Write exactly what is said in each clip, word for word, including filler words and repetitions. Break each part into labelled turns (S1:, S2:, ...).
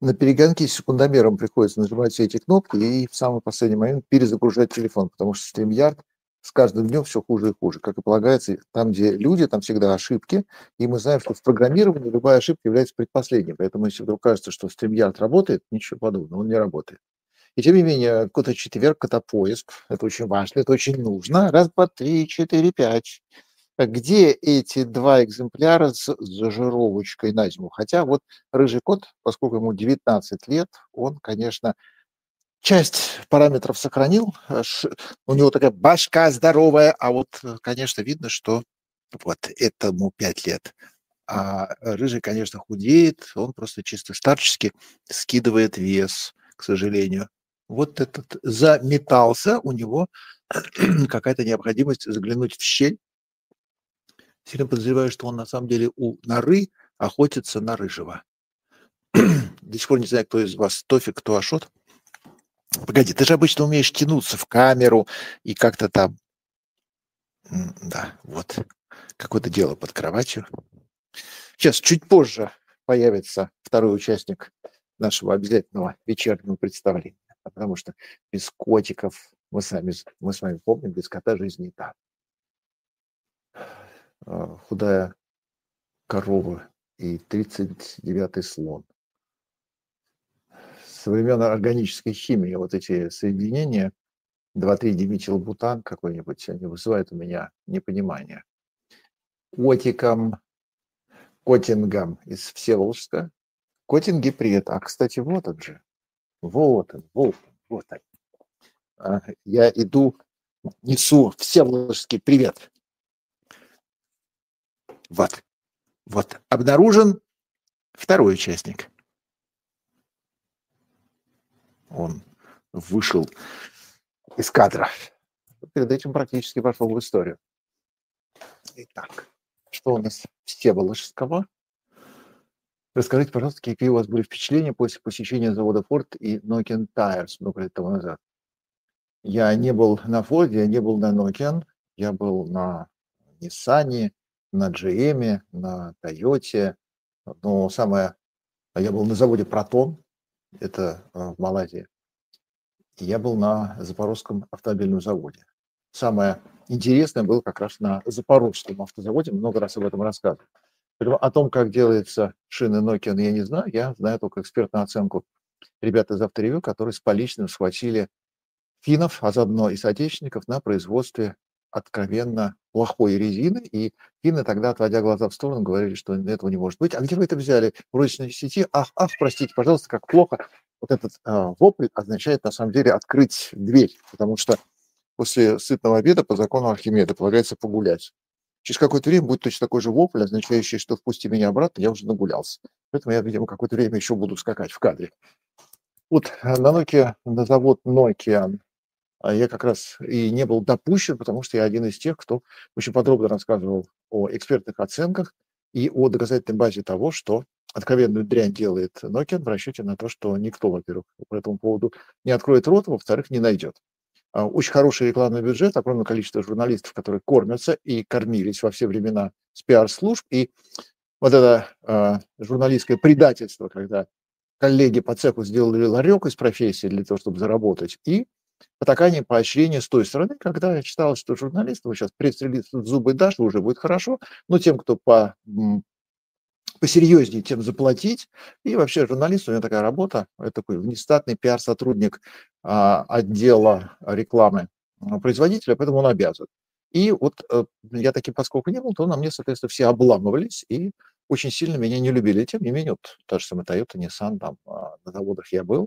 S1: На перегонки с секундомером приходится нажимать все эти кнопки и в самый последний момент перезагружать телефон, потому что StreamYard с каждым днем все хуже и хуже. Как и полагается, там, где люди, там всегда ошибки, и мы знаем, что в программировании любая ошибка является предпоследней, поэтому если вдруг кажется, что StreamYard работает, ничего подобного, он не работает. И тем не менее, кота четверг, котопоиск, это очень важно, это очень нужно. Раз, два, три, четыре, пять. А где эти два экземпляра с зажировочкой на зиму? Хотя вот рыжий кот, поскольку ему девятнадцать лет, он, конечно, часть параметров сохранил. э, ш- У него такая башка здоровая, а вот, э, конечно, видно, что вот этому пять лет. А рыжий, конечно, худеет, он просто чисто старчески скидывает вес, к сожалению. Вот этот заметался, у него какая-то необходимость заглянуть в щель. Сильно подозреваю, что он на самом деле у норы охотится на рыжего. До сих пор не знаю, кто из вас Тофик, кто Ашот. Погоди, ты же обычно умеешь тянуться в камеру и как-то там... М, Да, вот. Какое-то дело под кроватью. Сейчас, чуть позже появится второй участник нашего обязательного вечернего представления. А Потому что без котиков, мы, сами, мы с вами помним, без кота жизнь не та. А, Худая корова и тридцать девятый слон. Со времен органической химии вот эти соединения два-три-диметилбутан какой-нибудь, они вызывают у меня непонимание. Котиком, котингом из Всеволожска. Котинги привет. А, кстати, вот он же. Вот он, вот он, вот он. А, Я иду, несу Всеволожский привет. Вот, вот. Обнаружен второй участник. Он вышел из кадра. Перед этим практически вошел в историю. Итак, что у нас Всеволожского? Расскажите, пожалуйста, какие у вас были впечатления после посещения завода Ford и Nokian Tires много лет тому назад? Я не был на Ford, я не был на Nokian, я был на Nissan, на джи эм, на Toyota, но самое... а Я был на заводе Proton, это а, в Малайзии, и я был на Запорожском автомобильном заводе. Самое интересное было как раз на Запорожском автозаводе, много раз об этом рассказывал. Поэтому о том, как делается шины Nokian, я не знаю, я знаю только экспертную оценку ребят из авторевью, которые с поличным схватили финнов, а заодно и соотечественников на производстве откровенно плохой резины. И финны тогда, отводя глаза в сторону, говорили, что этого не может быть. А где вы это взяли? В розничной сети? Ах, ах, простите, пожалуйста, как плохо. Вот этот э, вопль означает, на самом деле, открыть дверь, потому что после сытного обеда по закону Архимеда полагается погулять. Через какое-то время будет точно такой же вопль, означающий, что впусти меня обратно, я уже нагулялся. Поэтому я, видимо, какое-то время еще буду скакать в кадре. Вот э, на Nokia, на завод Nokia а я как раз и не был допущен, потому что я один из тех, кто очень подробно рассказывал о экспертных оценках и о доказательной базе того, что откровенную дрянь делает Nokia в расчете на то, что никто, во-первых, по этому поводу не откроет рот, во-вторых, не найдет. А, Очень хороший рекламный бюджет, огромное количество журналистов, которые кормятся и кормились во все времена с пиар-служб. И вот это а, журналистское предательство, когда коллеги по цеху сделали ларек из профессии для того, чтобы заработать, и потакание, поощрение с той стороны, когда я читал, что журналисты, вот сейчас пресс-релиз в зубы дашь, уже будет хорошо, но тем, кто по, м, посерьезнее, тем заплатить. И вообще журналист, у него такая работа, это такой внештатный пиар-сотрудник а, отдела рекламы а, производителя, поэтому он обязан. И вот э, я таким, поскольку не был, то на мне, соответственно, все обламывались и очень сильно меня не любили. Тем не менее, вот та же самая Toyota, Nissan, там а, на заводах я был,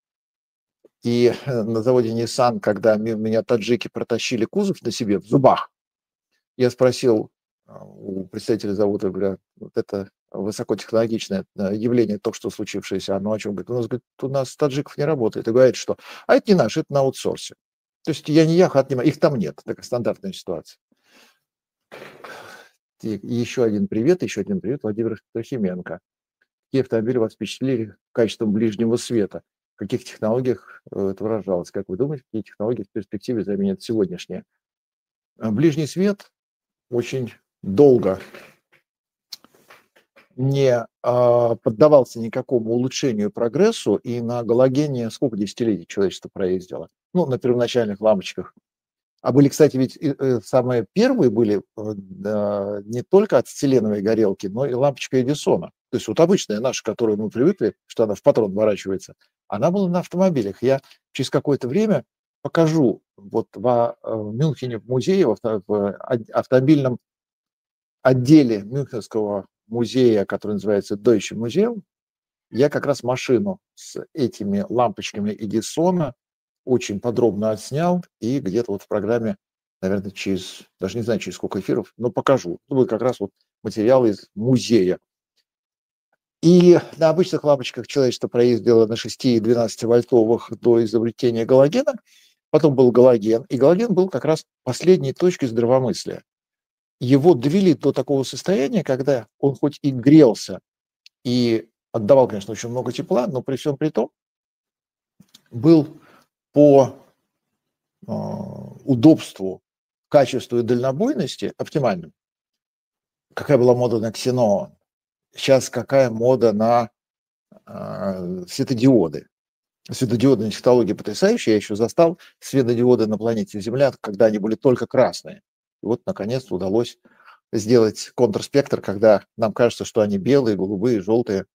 S1: и э, на заводе Nissan, когда ми- меня таджики протащили кузов на себе в зубах, я спросил а, у представителя завода, говорю, вот это высокотехнологичное э, явление, то, что случившееся, оно о чем говорит? У нас, говорит, у нас таджиков не работает. И говорит, что, а это не наш, это на аутсорсе. То есть я не я, хат не ма- их там нет. Такая стандартная ситуация. И и еще один привет, еще один привет Владимир Трохименко. Какие автомобили вас впечатлили качеством ближнего света? В каких технологиях э, это выражалось? Как вы думаете, какие технологии в перспективе заменят сегодняшние? А Ближний свет очень долго не а, поддавался никакому улучшению и прогрессу, и на галогене сколько десятилетий человечество проездило? Ну, на первоначальных лампочках. А были, кстати, ведь и, э, самые первые были э, да, не только ацетиленовые горелки, но и лампочка Эдисона. То есть вот обычная наша, к которой мы привыкли, что она в патрон вворачивается, она была на автомобилях. Я через какое-то время покажу вот во э, Мюнхене в музее, в авто- в ад- автомобильном отделе Мюнхенского музея, который называется Deutsche Museum, я как раз машину с этими лампочками Эдисона очень подробно отснял, и где-то вот в программе, наверное, через, даже не знаю, через сколько эфиров, но покажу. Это будет как раз вот материал из музея. И на обычных лампочках человечество проездило на шести- и двенадцативольтовых до изобретения галогена. Потом был галоген, и галоген был как раз последней точкой здравомыслия. Его довели до такого состояния, когда он хоть и грелся, и отдавал, конечно, очень много тепла, но при всем при том был по э, удобству, качеству и дальнобойности оптимальным. Какая была мода на ксенон? Сейчас какая мода на э, светодиоды? Светодиодные технологии потрясающие. Я еще застал светодиоды на планете Земля, когда они были только красные. И вот, наконец, удалось сделать контрспектр, когда нам кажется, что они белые, голубые, желтые.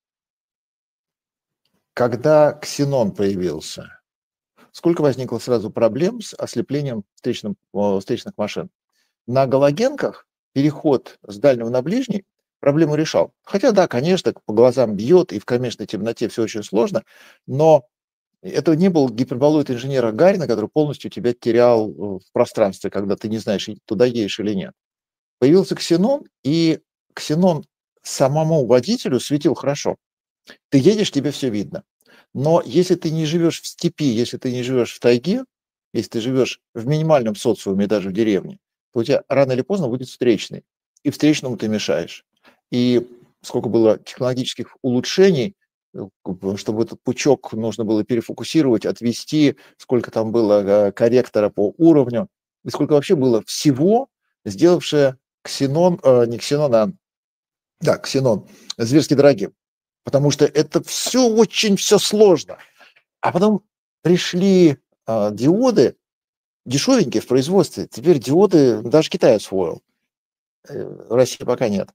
S1: Когда ксенон появился, сколько возникло сразу проблем с ослеплением встречным, э, встречных машин? На галогенках переход с дальнего на ближний проблему решал. Хотя, да, конечно, по глазам бьет, и в кромешной темноте все очень сложно, но это не был гиперболоид инженера Гарина, который полностью тебя терял в пространстве, когда ты не знаешь, туда едешь или нет. Появился ксенон, и ксенон самому водителю светил хорошо. Ты едешь, тебе все видно. Но если ты не живешь в степи, если ты не живешь в тайге, если ты живешь в минимальном социуме, даже в деревне, то у тебя рано или поздно будет встречный. И встречному ты мешаешь. И сколько было технологических улучшений, э, чтобы этот пучок нужно было перефокусировать, отвести, сколько там было э, корректора по уровню, и сколько вообще было всего, сделавшее ксенон, э, не ксенон, а да, ксенон, зверски дорогим. Потому что это все очень все сложно. А потом пришли а, диоды, дешевенькие в производстве. Теперь диоды даже Китай освоил. Э, В России пока нет.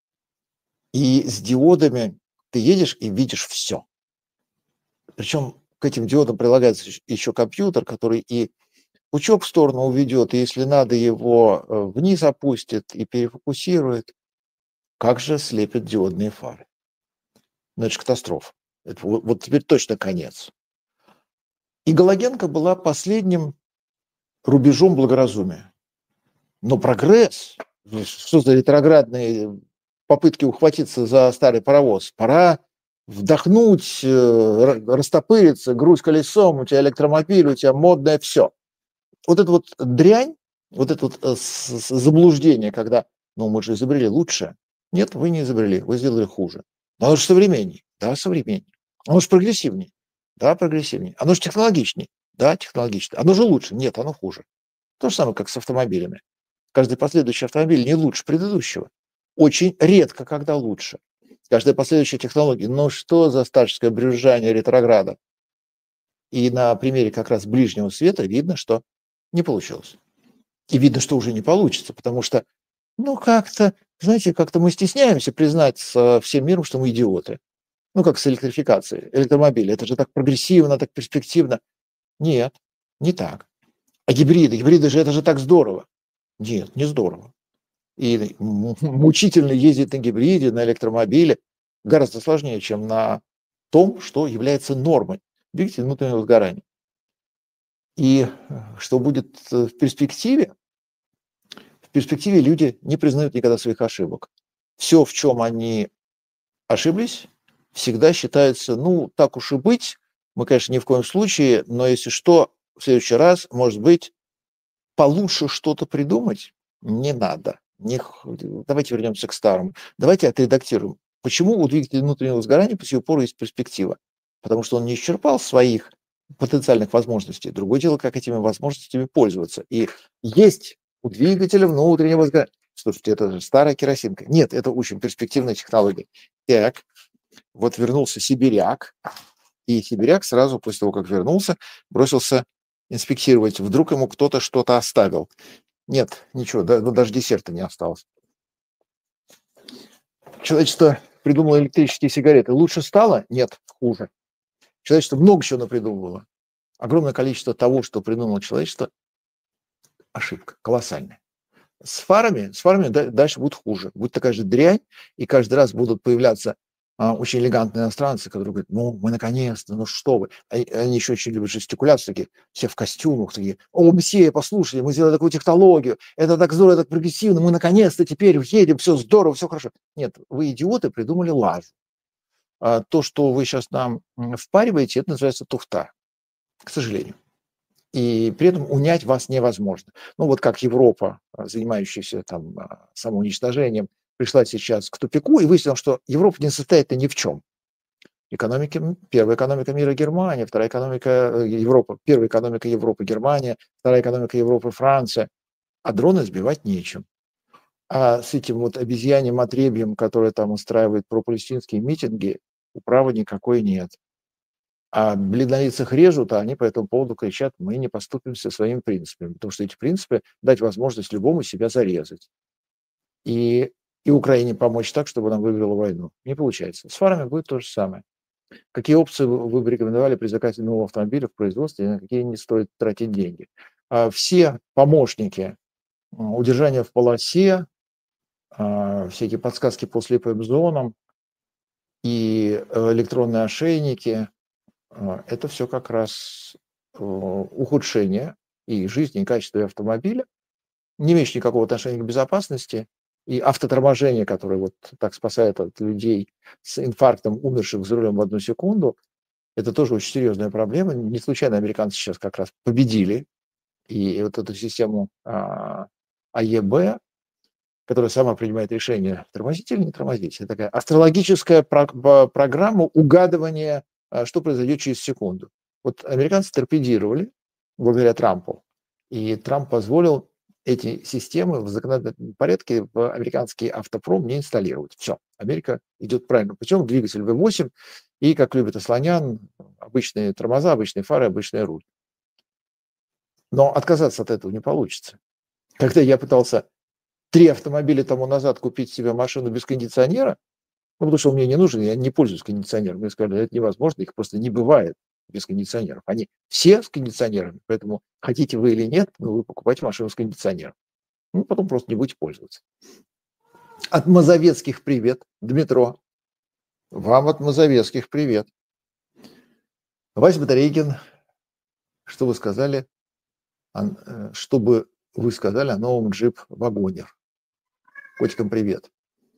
S1: И с диодами ты едешь и видишь все. Причем к этим диодам прилагается еще компьютер, который и пучок в сторону уведет, и если надо, его э, вниз опустит и перефокусирует. Как же слепят диодные фары? Ну, это же катастрофа. Это вот, вот теперь точно конец. И галогенка была последним рубежом благоразумия. Но прогресс, что за ретроградные попытки ухватиться за старый паровоз? Пора вдохнуть, э, растопыриться, грудь колесом, у тебя электромобиль, у тебя модное все. Вот эта вот дрянь, вот это вот э, с- с- заблуждение, когда, ну, мы же изобрели лучше. Нет, вы не изобрели, вы сделали хуже. Но оно же современней. Да, современней. Оно же прогрессивней. Да, прогрессивней. Оно же технологичней. Да, технологичней. Оно же лучше. Нет, оно хуже. То же самое, как с автомобилями. Каждый последующий автомобиль не лучше предыдущего. Очень редко, когда лучше. Каждая последующая технология. Но что за старческое брюзжание ретрограда? И на примере как раз ближнего света видно, что не получилось. И видно, что уже не получится, потому что, ну, как-то, знаете, как-то мы стесняемся признать со всем миром, что мы идиоты. Ну, как с электрификацией электромобилей. Это же так прогрессивно, так перспективно. Нет, не так. А гибриды? Гибриды же, это же так здорово. Нет, не здорово. И мучительно ездить на гибриде, на электромобиле гораздо сложнее, чем на том, что является нормой двигателя внутреннего сгорания. И что будет в перспективе? В перспективе люди не признают никогда своих ошибок. Все, в чем они ошиблись, всегда считается, ну, так уж и быть. Мы, конечно, ни в коем случае, но если что, в следующий раз, может быть, получше что-то придумать не надо. Не, давайте вернемся к старому. Давайте отредактируем. Почему у двигателя внутреннего сгорания по сию пору есть перспектива? Потому что он не исчерпал своих потенциальных возможностей. Другое дело, как этими возможностями пользоваться. И есть у двигателя внутреннего сгорания. Слушайте, это же старая керосинка. Нет, это очень перспективная технология. Так, вот вернулся сибиряк, и сибиряк сразу после того, как вернулся, бросился инспектировать. Вдруг ему кто-то что-то оставил. Нет, ничего, да, ну, даже десерта не осталось. Человечество придумало электрические сигареты. Лучше стало? Нет, хуже. Человечество много чего напридумывало. Огромное количество того, что придумало человечество, ошибка, колоссальная. С фарами, с фарами дальше будет хуже. Будет такая же дрянь, и каждый раз будут появляться а, очень элегантные иностранцы, которые говорят, ну, мы наконец-то, ну что вы. Они, они еще очень любят жестикуляцию, такие, все в костюмах, такие, о, мсье, послушайте, мы сделали такую технологию, это так здорово, так прогрессивно, мы наконец-то теперь едем, все здорово, все хорошо. Нет, вы, идиоты, придумали лажу. А то, что вы сейчас нам впариваете, это называется туфта, к сожалению. И при этом унять вас невозможно. Ну вот как Европа, занимающаяся там самоуничтожением, пришла сейчас к тупику и выяснила, что Европа не состоит ни в чем. Экономики, первая экономика мира Германия, вторая экономика Европы, первая экономика Европы Германия, вторая экономика Европы Франция, а дроны сбивать нечем. А с этим вот обезьяньим отребьем, которое там устраивает пропалестинские митинги, управы никакой нет. А бледнолицых режут, а они по этому поводу кричат, мы не поступимся своими принципами, потому что эти принципы дать возможность любому себя зарезать. И, и Украине помочь так, чтобы она выиграла войну. Не получается. С фарами будет то же самое. Какие опции вы бы рекомендовали при заказе нового автомобиля в производстве, и на какие не стоит тратить деньги? Все помощники удержания в полосе, всякие подсказки по слепым зонам и электронные ошейники, это все как раз ухудшение и жизни, и качества автомобиля, не имеющее никакого отношения к безопасности, и автоторможение, которое вот так спасает от людей с инфарктом, умерших за рулем в одну секунду, это тоже очень серьезная проблема. Не случайно американцы сейчас как раз победили, и вот эту систему АЕБ, которая сама принимает решение, тормозить или не тормозить, это такая астрологическая программа угадывания, что произойдет через секунду. Вот американцы торпедировали благодаря Трампу, и Трамп позволил эти системы в законодательном порядке в американский автопром не инсталлировать. Все, Америка идет правильным путем, двигатель вэ восемь, и, как любит Асланян, обычные тормоза, обычные фары, обычный руль. Но отказаться от этого не получится. Когда я пытался три автомобиля тому назад купить себе машину без кондиционера, ну, потому что он мне не нужен, я не пользуюсь кондиционером. Мне сказали, это невозможно, их просто не бывает без кондиционеров. Они все с кондиционерами, поэтому хотите вы или нет, но вы покупаете машину с кондиционером. Ну, потом просто не будете пользоваться. От Мазовецких привет, Дмитро. Вам от Мазовецких привет. Вася Батарейкин, что вы сказали, что бы вы сказали о новом Jeep Wagoner? Котикам привет.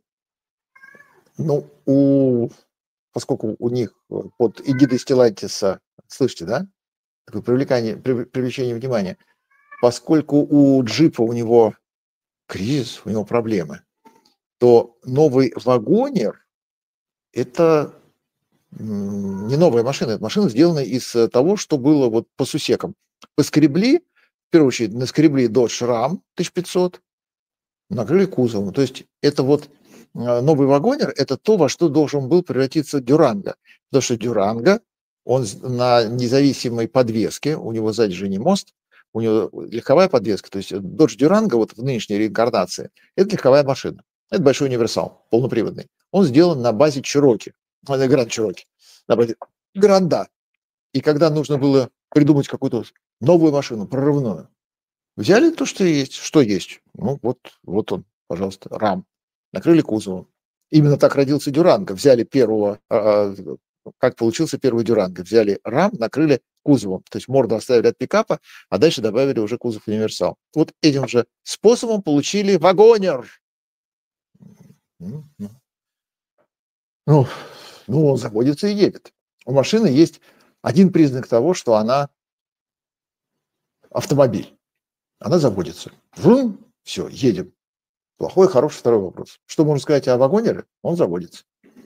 S1: Ну, у, поскольку у них под эгидой Stellantis, слышите, да, такое привлекание, привлечение внимания, поскольку у джипа у него кризис, у него проблемы, то новый Wagoner – это не новая машина, это машина, сделанная из того, что было вот по сусекам. Поскребли, в первую очередь, наскребли Dodge Ram тысяча пятьсот, накрыли кузовом. То есть это вот новый Wagoner – это то, во что должен был превратиться Durango. Потому что Durango, он на независимой подвеске, у него сзади же не мост, у него легковая подвеска. То есть Dodge Durango вот в нынешней реинкарнации – это легковая машина. Это большой универсал, полноприводный. Он сделан на базе Cherokee, Grand Cherokee, на базе Гранда. И когда нужно было придумать какую-то новую машину, прорывную, взяли то, что есть, что есть. Ну, вот, вот он, пожалуйста, рам. Накрыли кузовом. Именно так родился Дюранго. Взяли первого, э, как получился первый Дюранго. Взяли рам, накрыли кузовом. То есть морду оставили от пикапа, а дальше добавили уже кузов универсал. Вот этим же способом получили Wagoner. Ну, ну, он заводится и едет. У машины есть один признак того, что она автомобиль. Она заводится. Врум, все, едем. Плохой, хороший, второй вопрос. Что можно сказать о Вагонере? Он заводится.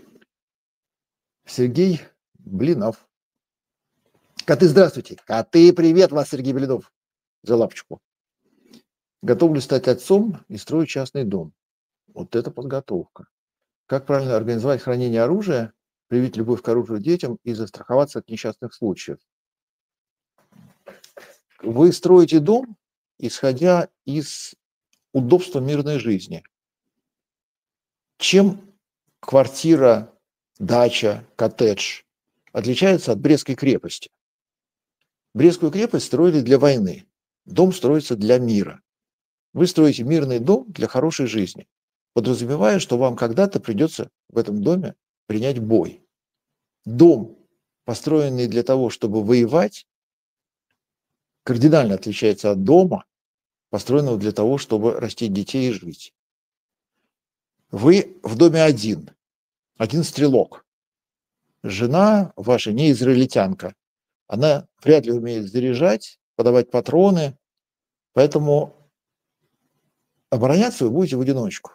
S1: Сергей Блинов. Коты, здравствуйте. Коты, привет вас, Сергей Блинов. За лапочку. Готовлю стать отцом и строю частный дом. Вот это подготовка. Как правильно организовать хранение оружия, привить любовь к оружию детям и застраховаться от несчастных случаев? Вы строите дом, исходя из удобства мирной жизни. Чем квартира, дача, коттедж отличается от Брестской крепости? Брестскую крепость строили для войны. Дом строится для мира. Вы строите мирный дом для хорошей жизни, подразумевая, что вам когда-то придется в этом доме принять бой. Дом, построенный для того, чтобы воевать, кардинально отличается от дома, построенного для того, чтобы растить детей и жить. Вы в доме один, один стрелок. Жена ваша не израильтянка. Она вряд ли умеет заряжать, подавать патроны, поэтому обороняться вы будете в одиночку.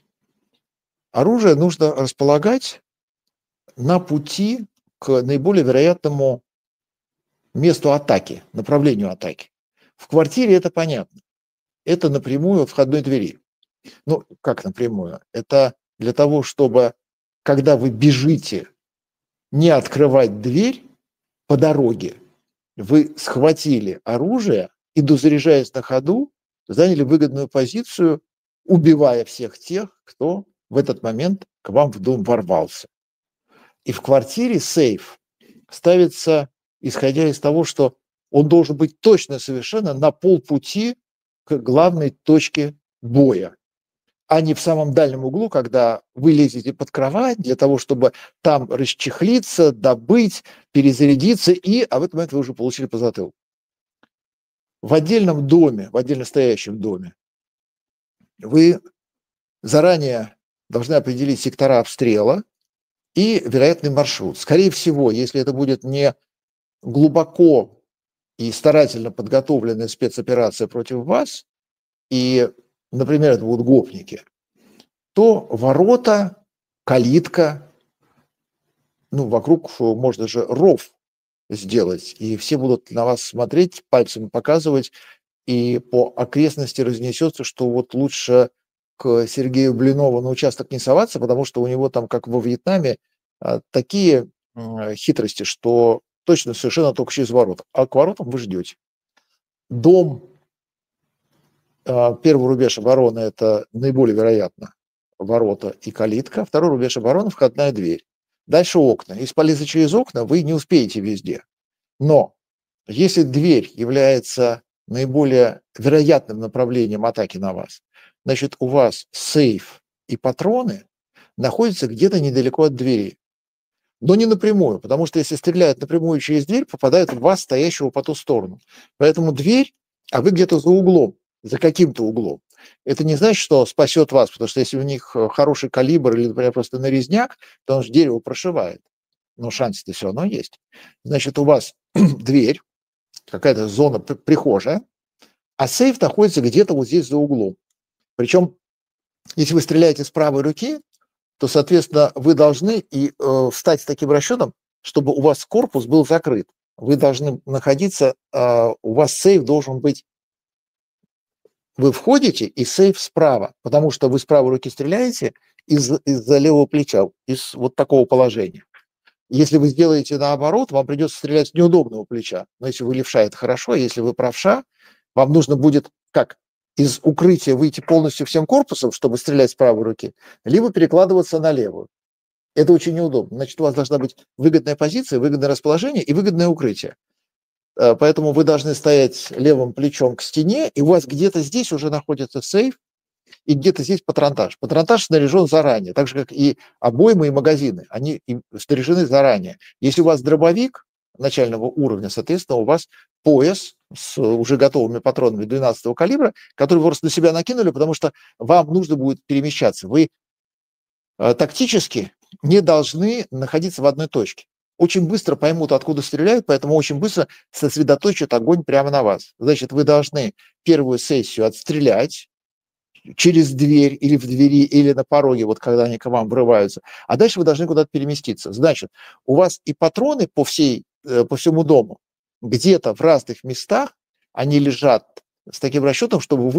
S1: Оружие нужно располагать на пути к наиболее вероятному месту атаки, направлению атаки. В квартире это понятно. Это напрямую от входной двери. Ну, как напрямую? Это для того, чтобы, когда вы бежите, не открывать дверь по дороге, вы схватили оружие и, дозаряжаясь на ходу, заняли выгодную позицию, убивая всех тех, кто в этот момент к вам в дом ворвался. И в квартире сейф ставится, исходя из того, что он должен быть точно совершенно на полпути к главной точке боя, а не в самом дальнем углу, когда вы лезете под кровать для того, чтобы там расчехлиться, добыть, перезарядиться, и, а в этот момент вы уже получили по затылку. В отдельном доме, в отдельно стоящем доме, вы заранее должны определить сектора обстрела и вероятный маршрут. Скорее всего, если это будет не глубоко и старательно подготовленная спецоперация против вас, и, например, это будут гопники, то ворота, калитка, ну, вокруг можно же ров сделать, и все будут на вас смотреть, пальцем показывать, и по окрестности разнесется, что вот лучше к Сергею Блинову на участок не соваться, потому что у него там, как во Вьетнаме, такие хитрости, что точно совершенно только через ворота. А к воротам вы ждете. Дом, первый рубеж обороны – это наиболее вероятно ворота и калитка, второй рубеж обороны – входная дверь. Дальше окна. Если полезли через окна, вы не успеете везде. Но если дверь является наиболее вероятным направлением атаки на вас, значит, у вас сейф и патроны находятся где-то недалеко от двери. Но не напрямую, потому что если стреляют напрямую через дверь, попадают в вас, стоящего по ту сторону. Поэтому дверь, а вы где-то за углом, за каким-то углом. Это не значит, что спасет вас, потому что если у них хороший калибр или, например, просто нарезняк, то он же дерево прошивает. Но шансы-то все равно есть. Значит, у вас дверь, какая-то зона прихожая, а сейф находится где-то вот здесь за углом. Причем, если вы стреляете с правой руки, то, соответственно, вы должны и э, встать с таким расчетом, чтобы у вас корпус был закрыт. Вы должны находиться, э, у вас сейф должен быть, вы входите, и сейф справа, потому что вы с правой руки стреляете из, из-за левого плеча, из вот такого положения. Если вы сделаете наоборот, вам придется стрелять с неудобного плеча. Но если вы левша, это хорошо, а если вы правша, вам нужно будет как? Из укрытия выйти полностью всем корпусом, чтобы стрелять с правой руки, либо перекладываться на левую. Это очень неудобно. Значит, у вас должна быть выгодная позиция, выгодное расположение и выгодное укрытие. Поэтому вы должны стоять левым плечом к стене, и у вас где-то здесь уже находится сейф, и где-то здесь патронтаж. Патронтаж снаряжен заранее, так же, как и обоймы и магазины. Они снаряжены заранее. Если у вас дробовик начального уровня, соответственно, у вас пояс с уже готовыми патронами двенадцатого калибра, который вы просто на себя накинули, потому что вам нужно будет перемещаться. Вы э, тактически не должны находиться в одной точке. Очень быстро поймут, откуда стреляют, поэтому очень быстро сосредоточат огонь прямо на вас. Значит, вы должны первую сессию отстрелять через дверь или в двери, или на пороге, вот когда они к вам врываются, а дальше вы должны куда-то переместиться. Значит, у вас и патроны по, всей, по всему дому где-то в разных местах, они лежат с таким расчетом, чтобы вы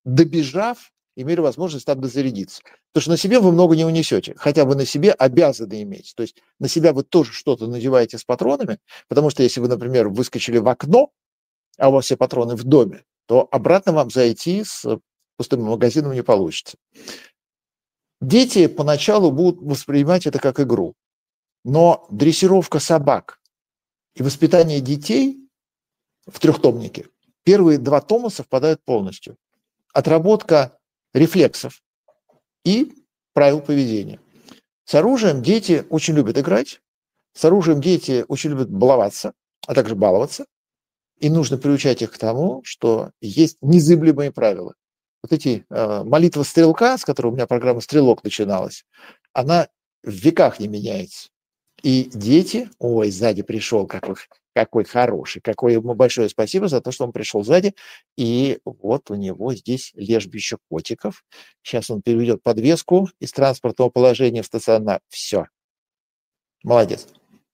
S1: добежав, имели возможность там дозарядиться. Потому что на себе вы много не унесете, хотя вы на себе обязаны иметь. То есть на себя вы тоже что-то надеваете с патронами, потому что если вы, например, выскочили в окно, а у вас все патроны в доме, то обратно вам зайти с пустым магазином не получится. Дети поначалу будут воспринимать это как игру, но дрессировка собак и воспитание детей в трехтомнике, первые два тома совпадают полностью. Отработка рефлексов и правил поведения. С оружием дети очень любят играть, с оружием дети очень любят баловаться, а также баловаться. И нужно приучать их к тому, что есть незыблемые правила. Вот эти э, молитва стрелка, с которой у меня программа «Стрелок» начиналась, она в веках не меняется. И дети, ой, сзади пришел, какой, какой хороший, какое ему большое спасибо за то, что он пришел сзади. И вот у него здесь лежбище котиков. Сейчас он переведет подвеску из транспортного положения в стационар. Все. Молодец.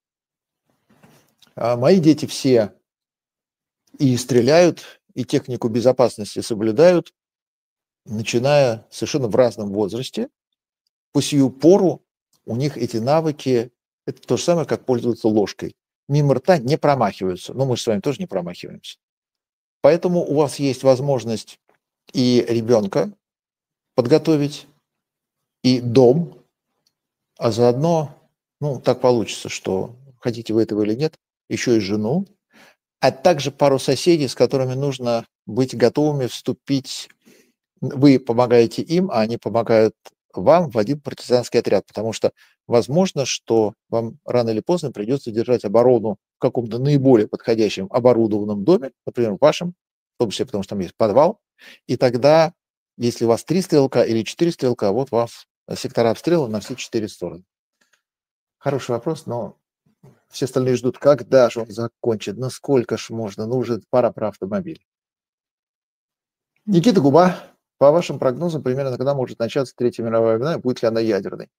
S1: А мои дети все и стреляют, и технику безопасности соблюдают, начиная совершенно в разном возрасте. По сию пору у них эти навыки, это то же самое, как пользоваться ложкой. Мимо рта не промахиваются, но мы же с вами тоже не промахиваемся. Поэтому у вас есть возможность и ребенка подготовить, и дом, а заодно, ну, так получится, что хотите вы этого или нет, еще и жену, а также пару соседей, с которыми нужно быть готовыми вступить. Вы помогаете им, а они помогают вам в один партизанский отряд, потому что возможно, что вам рано или поздно придется держать оборону в каком-то наиболее подходящем оборудованном доме, например, в вашем, в том числе потому что там есть подвал, и тогда, если у вас три стрелка или четыре стрелка, вот у вас сектора обстрела на все четыре стороны. Хороший вопрос, но все остальные ждут, когда же он закончит, ну сколько ж можно, ну уже пора про автомобиль. Никита Губа, по вашим прогнозам, примерно когда может начаться Третья мировая война, и будет ли она ядерной?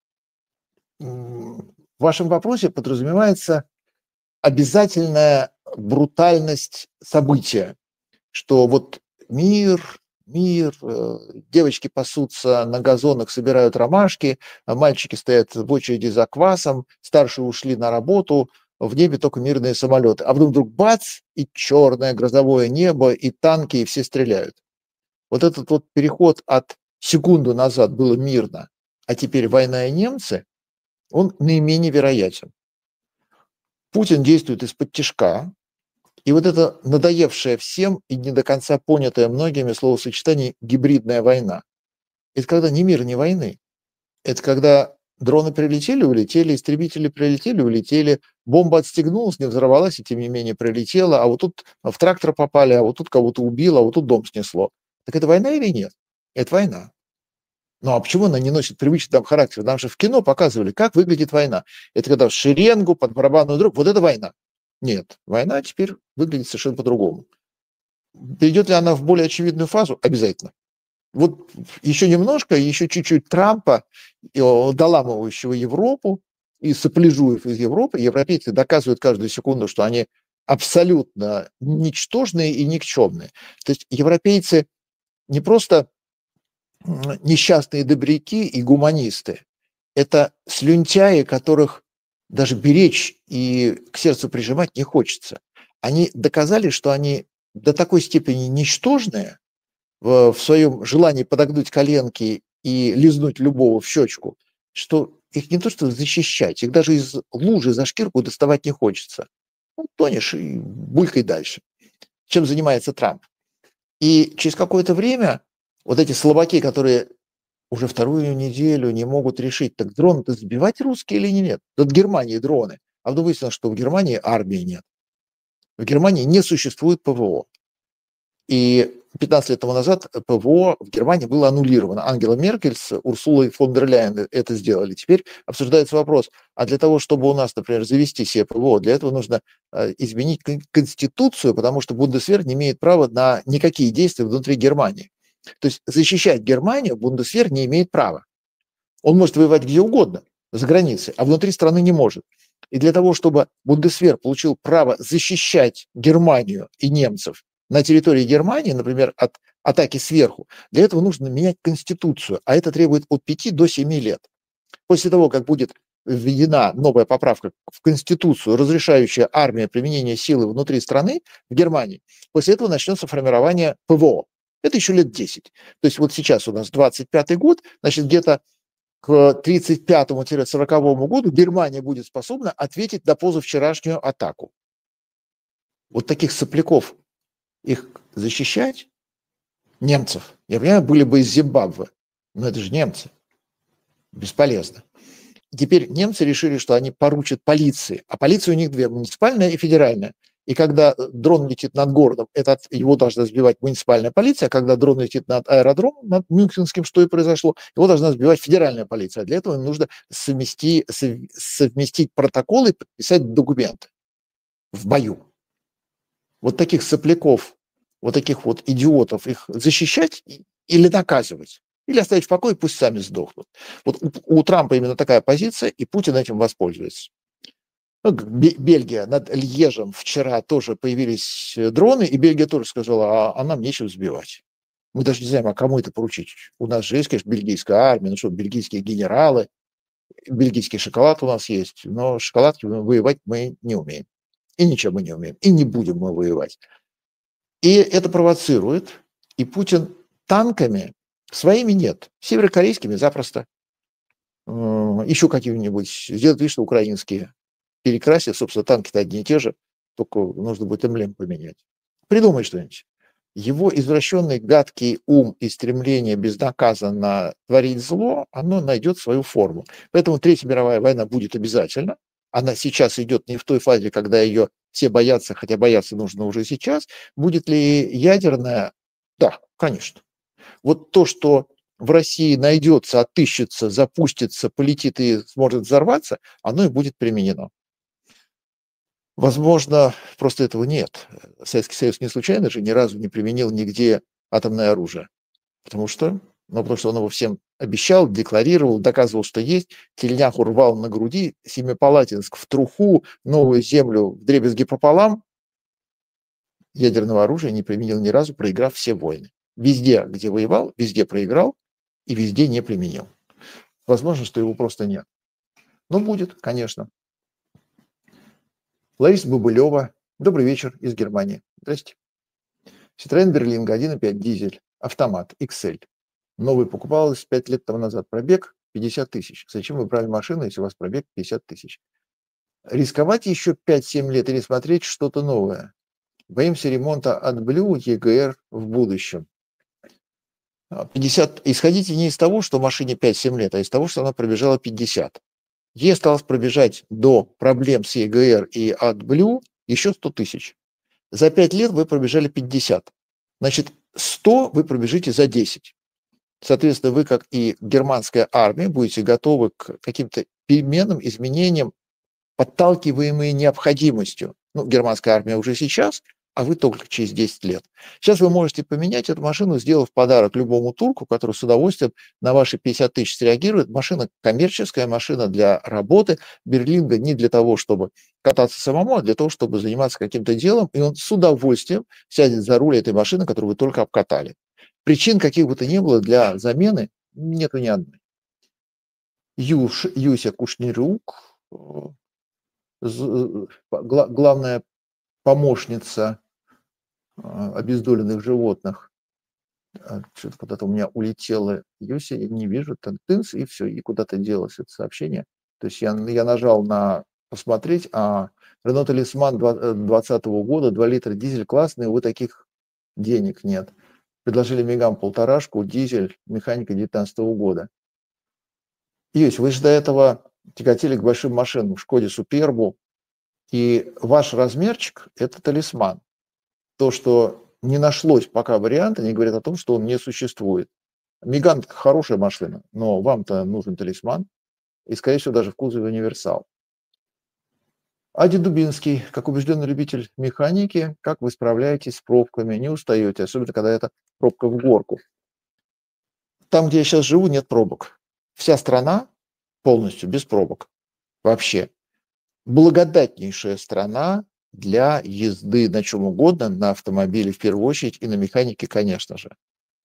S1: В вашем вопросе подразумевается обязательная брутальность события, что вот мир, мир, девочки пасутся на газонах, собирают ромашки, а мальчики стоят в очереди за квасом, старшие ушли на работу, в небе только мирные самолеты. А потом вдруг бац, и черное грозовое небо, и танки, и все стреляют. Вот этот вот переход от секунду назад было мирно, а теперь война и немцы, он наименее вероятен. Путин действует из-под тишка, и вот это надоевшее всем и не до конца понятое многими словосочетание «гибридная война» – это когда ни мира, ни войны. Это когда дроны прилетели, улетели, истребители прилетели, улетели, бомба отстегнулась, не взорвалась и тем не менее прилетела, а вот тут в трактор попали, а вот тут кого-то убило, а вот тут дом снесло. Так это война или нет? Это война. Ну а почему она не носит привычный там характер? Нам же в кино показывали, как выглядит война. Это когда в шеренгу, под барабанную дробь, вот это война. Нет, война теперь выглядит совершенно по-другому. Перейдет ли она в более очевидную фазу? Обязательно. Вот еще немножко, еще чуть-чуть Трампа, доламывающего Европу и сопляжуев из Европы, европейцы доказывают каждую секунду, что они абсолютно ничтожные и никчемные. То есть европейцы не просто несчастные добряки и гуманисты, это слюнтяи, которых даже беречь и к сердцу прижимать не хочется. Они доказали, что они до такой степени ничтожные в, в своем желании подогнуть коленки и лизнуть любого в щечку, что их не то что защищать, их даже из лужи за шкирку доставать не хочется. Ну, тонешь и булькай дальше. Чем занимается Трамп? И через какое-то время вот эти слабаки, которые уже вторую неделю не могут решить, так дроны-то сбивать русские или нет? Да в Германии дроны. А вдруг выяснилось, что в Германии армии нет. В Германии не существует ПВО. И пятнадцать лет тому назад ПВО в Германии было аннулировано. Ангела Меркель с Урсулой фон дер Ляйен это сделали. Теперь обсуждается вопрос, а для того, чтобы у нас, например, завести себе ПВО, для этого нужно изменить Конституцию, потому что Бундесвер не имеет права на никакие действия внутри Германии. То есть защищать Германию Бундесвер не имеет права. Он может воевать где угодно, за границей, а внутри страны не может. И для того, чтобы Бундесвер получил право защищать Германию и немцев на территории Германии, например, от атаки сверху. Для этого нужно менять Конституцию, а это требует от пяти до семи лет. После того, как будет введена новая поправка в Конституцию, разрешающая армии применение силы внутри страны, в Германии, после этого начнется формирование ПВО. Это еще лет десять. То есть вот сейчас у нас двадцать пятый год, значит, где-то к тридцать пятому — сороковому году Германия будет способна ответить на позавчерашнюю атаку. Вот таких сопляков, их защищать, немцев, я понимаю, были бы из Зимбабве, но это же немцы. Бесполезно. Теперь немцы решили, что они поручат полиции, а полиция у них две, муниципальная и федеральная. И когда дрон летит над городом, это, его должна сбивать муниципальная полиция, а когда дрон летит над аэродромом, над Мюнхенским, что и произошло, его должна сбивать федеральная полиция. Для этого им нужно совместить, совместить протоколы и подписать документы в бою. Вот таких сопляков, вот таких вот идиотов, их защищать или наказывать, или оставить в покое, пусть сами сдохнут. Вот у, у Трампа именно такая позиция, и Путин этим воспользуется. Бельгия, над Льежем вчера тоже появились дроны, и Бельгия тоже сказала, а, а нам нечего сбивать. Мы даже не знаем, а кому это поручить. У нас же есть, конечно, бельгийская армия, ну что, бельгийские генералы, бельгийский шоколад у нас есть, но шоколадки воевать мы не умеем. И ничем мы не умеем, и не будем мы воевать. И это провоцирует, и Путин танками своими нет, северокорейскими запросто, еще какими-нибудь, сделать вид, что украинские. Перекрасить, собственно, танки-то одни и те же, только нужно будет эмблем поменять. Придумай что-нибудь. Его извращенный, гадкий ум и стремление безнаказанно творить зло, оно найдет свою форму. Поэтому Третья мировая война будет обязательно. Она сейчас идет не в той фазе, когда ее все боятся, хотя бояться нужно уже сейчас. Будет ли ядерная? Да, конечно. Вот то, что в России найдется, отыщется, запустится, полетит и сможет взорваться, оно и будет применено. Возможно, просто этого нет. Советский Союз не случайно же ни разу не применил нигде атомное оружие. Потому что, ну, потому что он его всем обещал, декларировал, доказывал, что есть. Тельняху рвал на груди, Семипалатинск в труху, Новую Землю вдребезги пополам. Ядерного оружия не применил ни разу, проиграв все войны. Везде, где воевал, везде проиграл и везде не применил. Возможно, что его просто нет. Но будет, конечно. Лариса Бабылева. Добрый вечер из Германии. Здрасте. Citroёn Berlingo один и пять дизель. Автомат. икс эль. Новый покупалась пять лет тому назад. Пробег пятьдесят тысяч. Зачем вы брали машину, если у вас пробег пятьдесят тысяч? Рисковать еще пять-семь лет или смотреть что-то новое? Боимся ремонта от Blue и джи эр в будущем. пятьдесят. Исходите не из того, что машине пять-семь лет, а из того, что она пробежала пятьдесят. Ей осталось пробежать до проблем с и джи эр и AdBlue еще сто тысяч. За пять лет вы пробежали пятьдесят. Значит, сто вы пробежите за десять. Соответственно, вы, как и германская армия, будете готовы к каким-то переменам, изменениям, подталкиваемые необходимостью. Ну, германская армия уже сейчас, а вы только через десять лет. Сейчас вы можете поменять эту машину, сделав подарок любому турку, который с удовольствием на ваши пятьдесят тысяч среагирует. Машина коммерческая, машина для работы. Берлинго не для того, чтобы кататься самому, а для того, чтобы заниматься каким-то делом. И он с удовольствием сядет за руль этой машины, которую вы только обкатали. Причин каких бы то ни было для замены нету ни одной. Юш, Юся Кушнирюк, главная помощница обездоленных животных. Что-то куда-то у меня улетело Юся, я не вижу, там тынц, и все, и куда-то делось это сообщение. То есть я, я нажал на посмотреть, а Renault Talisman двадцатого года, два литра дизель классный, вы таких денег нет. Предложили Меган полторашку, дизель, механика девятнадцатого года. Юсь, вы же до этого тяготели к большим машинам, в Шкоде Супербу, и ваш размерчик – это Талисман. То, что не нашлось пока варианта, не говорит о том, что он не существует. Меган – хорошая машина, но вам-то нужен Талисман, и, скорее всего, даже в кузове универсал. Ади Дубинский, как убежденный любитель механики, как вы справляетесь с пробками, не устаете, особенно когда это пробка в горку. Там, где я сейчас живу, нет пробок. Вся страна полностью без пробок. Вообще. Благодатнейшая страна для езды на чем угодно, на автомобиле в первую очередь и на механике, конечно же.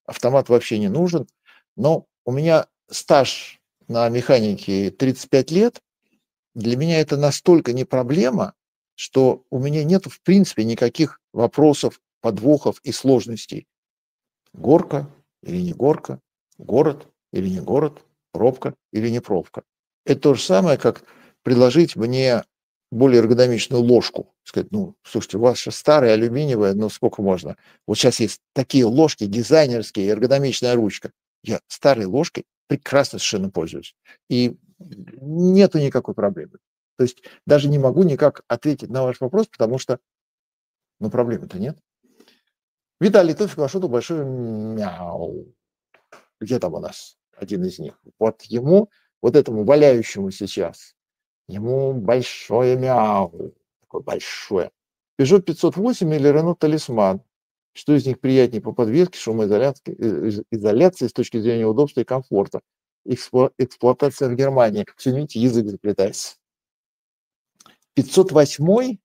S1: автомат вообще не нужен. Но у меня стаж на механике тридцать пять лет, для меня это настолько не проблема, что у меня нет в принципе никаких вопросов, подвохов и сложностей. Горка или не горка, город или не город, пробка или не пробка. Это то же самое, как предложить мне более эргономичную ложку. Сказать, ну, слушайте, у вас же старая алюминиевая, ну, сколько можно? Вот сейчас есть такие ложки дизайнерские, эргономичная ручка. Я старой ложкой прекрасно совершенно пользуюсь. И нету никакой проблемы. То есть даже не могу никак ответить на ваш вопрос, потому что, ну, проблемы-то нет. Виталий Туфик нашел большой мяу. Где там у нас один из них? Вот ему, вот этому валяющему сейчас, ему большое мяу. Такое большое. Peugeot пятьсот восемь или Renault Talisman? Что из них приятнее по подвеске, шумоизоляции изоляции с точки зрения удобства и комфорта? Экспло, эксплуатация в Германии. Все, видите, язык заплетается. пятьсот восемь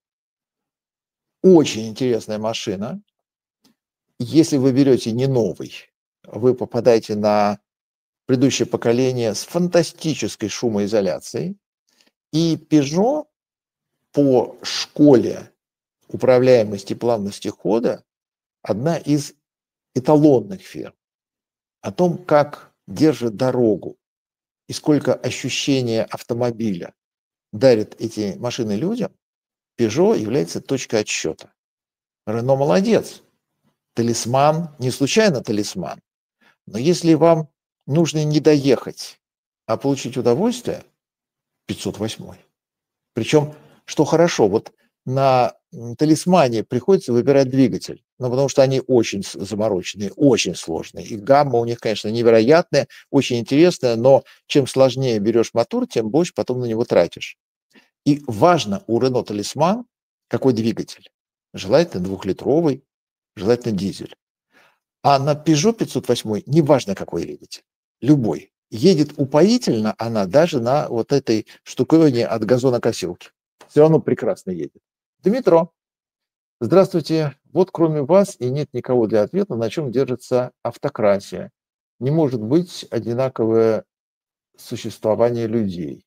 S1: очень интересная машина. Если вы берете не новый, вы попадаете на предыдущее поколение с фантастической шумоизоляцией. И Peugeot по школе управляемости и плавности хода одна из эталонных фирм. О том, как держит дорогу и сколько ощущения автомобиля дарят эти машины людям, Peugeot является точкой отсчета. Renault молодец. Талисман, не случайно талисман. Но если вам нужно не доехать, а получить удовольствие, пятьсот восемь. Причем, что хорошо, вот на талисмане приходится выбирать двигатель, ну, потому что они очень замороченные, очень сложные. И гамма у них, конечно, невероятная, очень интересная, но чем сложнее берешь мотор, тем больше потом на него тратишь. И важно у Renault Талисман какой двигатель. Желательно двухлитровый, желательно дизель. А на Peugeot пятьсот восемь неважно какой двигатель, любой. Едет упоительно она даже на вот этой штуковине от газонокосилки. Все равно прекрасно едет. Дмитро, здравствуйте. Вот кроме вас и нет никого для ответа, на чем держится автократия. Не может быть одинаковое существование людей.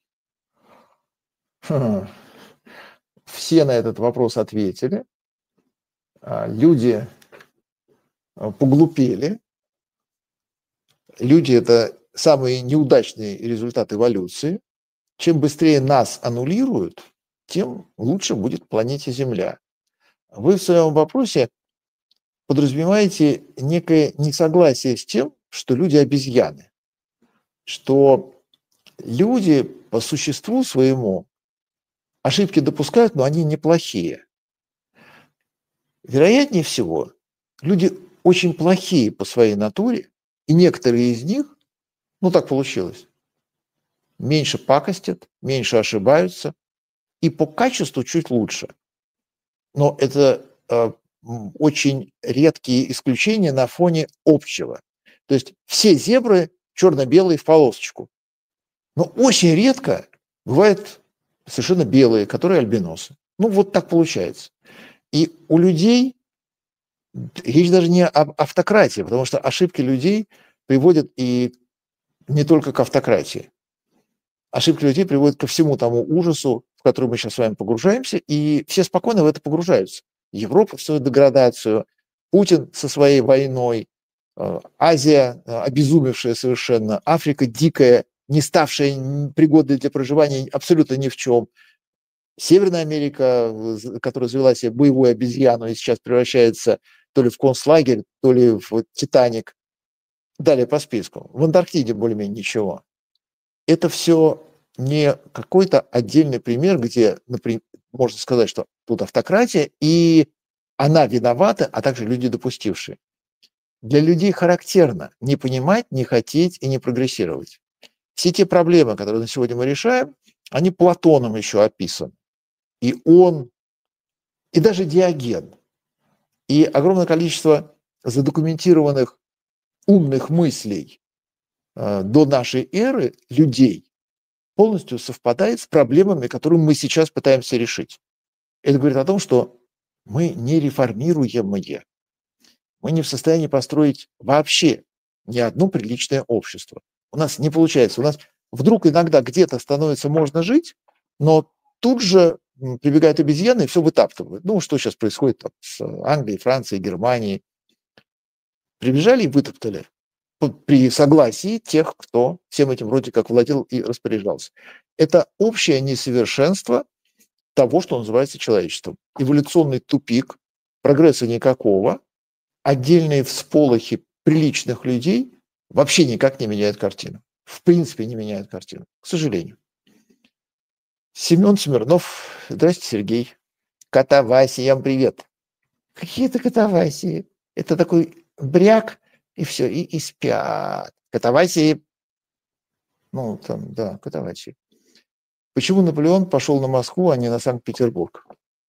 S1: Хм. Все на этот вопрос ответили. Люди поглупели. Люди – это самый неудачный результат эволюции. Чем быстрее нас аннулируют, тем лучше будет планете Земля. Вы в своем вопросе подразумеваете некое несогласие с тем, что люди обезьяны. Что люди по существу своему ошибки допускают, но они неплохие. Вероятнее всего, люди очень плохие по своей натуре, и некоторые из них, ну так получилось, меньше пакостят, меньше ошибаются, и по качеству чуть лучше. Но это э, очень редкие исключения на фоне общего. То есть все зебры черно-белые в полосочку. Но очень редко бывают совершенно белые, которые альбиносы. Ну вот так получается. И у людей речь даже не об автократии, потому что ошибки людей приводят и не только к автократии. Ошибки людей приводят ко всему тому ужасу, в который мы сейчас с вами погружаемся, и все спокойно в это погружаются. Европа в свою деградацию, Путин со своей войной, Азия обезумевшая совершенно, Африка дикая, не ставшая пригодной для проживания абсолютно ни в чем. Северная Америка, которая завела себе боевую обезьяну и сейчас превращается то ли в концлагерь, то ли в Титаник. Далее по списку. В Антарктиде более-менее ничего. Это все не какой-то отдельный пример, где, например, можно сказать, что тут автократия, и она виновата, а также люди, допустившие. Для людей характерно не понимать, не хотеть и не прогрессировать. Все те проблемы, которые на сегодня мы решаем, они Платоном еще описаны. И он, и даже Диоген, и огромное количество задокументированных умных мыслей э, до нашей эры людей полностью совпадает с проблемами, которые мы сейчас пытаемся решить. Это говорит о том, что мы не реформируемые. мы не в состоянии построить вообще ни одно приличное общество. У нас не получается. У нас вдруг иногда где-то становится можно жить, но тут же прибегают обезьяны и все вытаптывают. Ну, что сейчас происходит там с Англией, Францией, Германией. Прибежали и вытоптали при согласии тех, кто всем этим вроде как владел и распоряжался. Это общее несовершенство того, что называется человечеством. Эволюционный тупик, прогресса никакого, отдельные всполохи приличных людей вообще никак не меняют картину. В принципе, не меняют картину, к сожалению. Семен Смирнов. Здрасте, Сергей. Катавасиям привет. Какие это катавасии? Это такой бряк, и все, и, и спят. Катавасии, ну, там, да, катавасии. Почему Наполеон пошел на Москву, а не на Санкт-Петербург?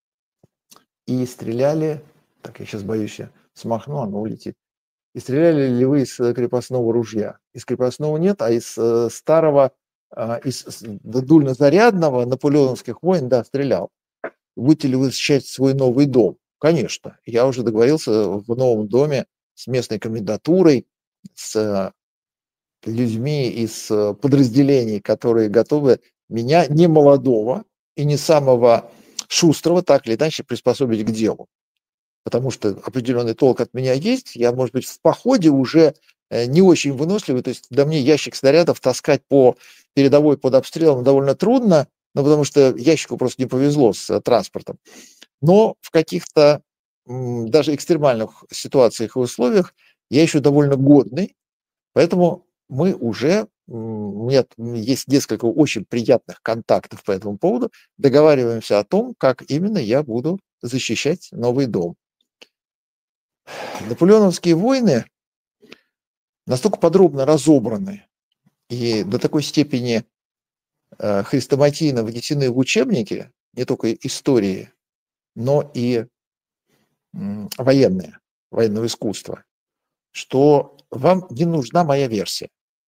S1: И стреляли, так, я сейчас боюсь, я смахну, оно улетит. И стреляли ли вы из крепостного ружья? Из крепостного нет, а из э, старого, э, из дульнозарядного наполеоновских войн, да, стрелял. Будете ли вы защищать свой новый дом? Конечно. Я уже договорился в новом доме с местной комендатурой, с людьми из подразделений, которые готовы меня, не молодого и не самого шустрого, так или иначе приспособить к делу. Потому что определенный толк от меня есть. Я, может быть, в походе уже не очень выносливый. То есть до мне ящик снарядов таскать по передовой под обстрелом довольно трудно, ну, потому что ящику просто не повезло с транспортом. Но в каких-то м, даже экстремальных ситуациях и условиях я еще довольно годный, поэтому мы уже, у меня есть несколько очень приятных контактов по этому поводу, договариваемся о том, как именно я буду защищать новый дом. Наполеоновские войны настолько подробно разобраны и до такой степени э, хрестоматийно внесены в учебники, не только истории, но и м, военные, военного искусства, что вам не нужна моя версия.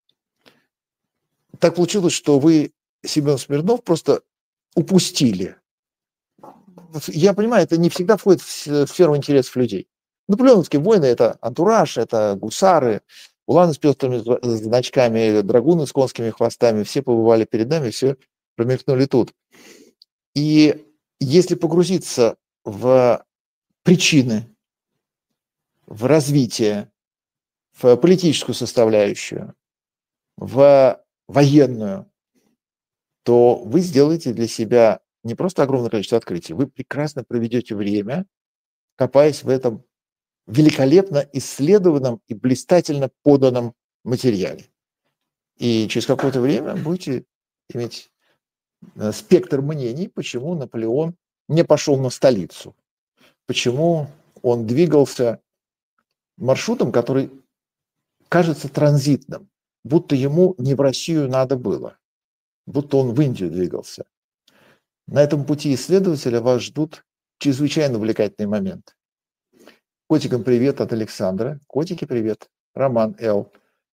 S1: Так получилось, что вы, Семен Смирнов, просто упустили. Я понимаю, это не всегда входит в сферу интересов людей. Наполеоновские войны – это антураж, это гусары, уланы с пестрыми значками, драгуны с конскими хвостами. Все побывали перед нами, все промелькнули тут. И если погрузиться в причины, в развитие, в политическую составляющую, в военную, то вы сделаете для себя не просто огромное количество открытий, вы прекрасно проведете время, копаясь в этом великолепно исследованном и блистательно поданном материале. И через какое-то время будете иметь спектр мнений, почему Наполеон не пошел на столицу, почему он двигался маршрутом, который кажется транзитным, будто ему не в Россию надо было, будто он в Индию двигался. На этом пути исследователя вас ждут чрезвычайно увлекательные моменты. Котикам привет от Александра. Котики привет. Роман Л.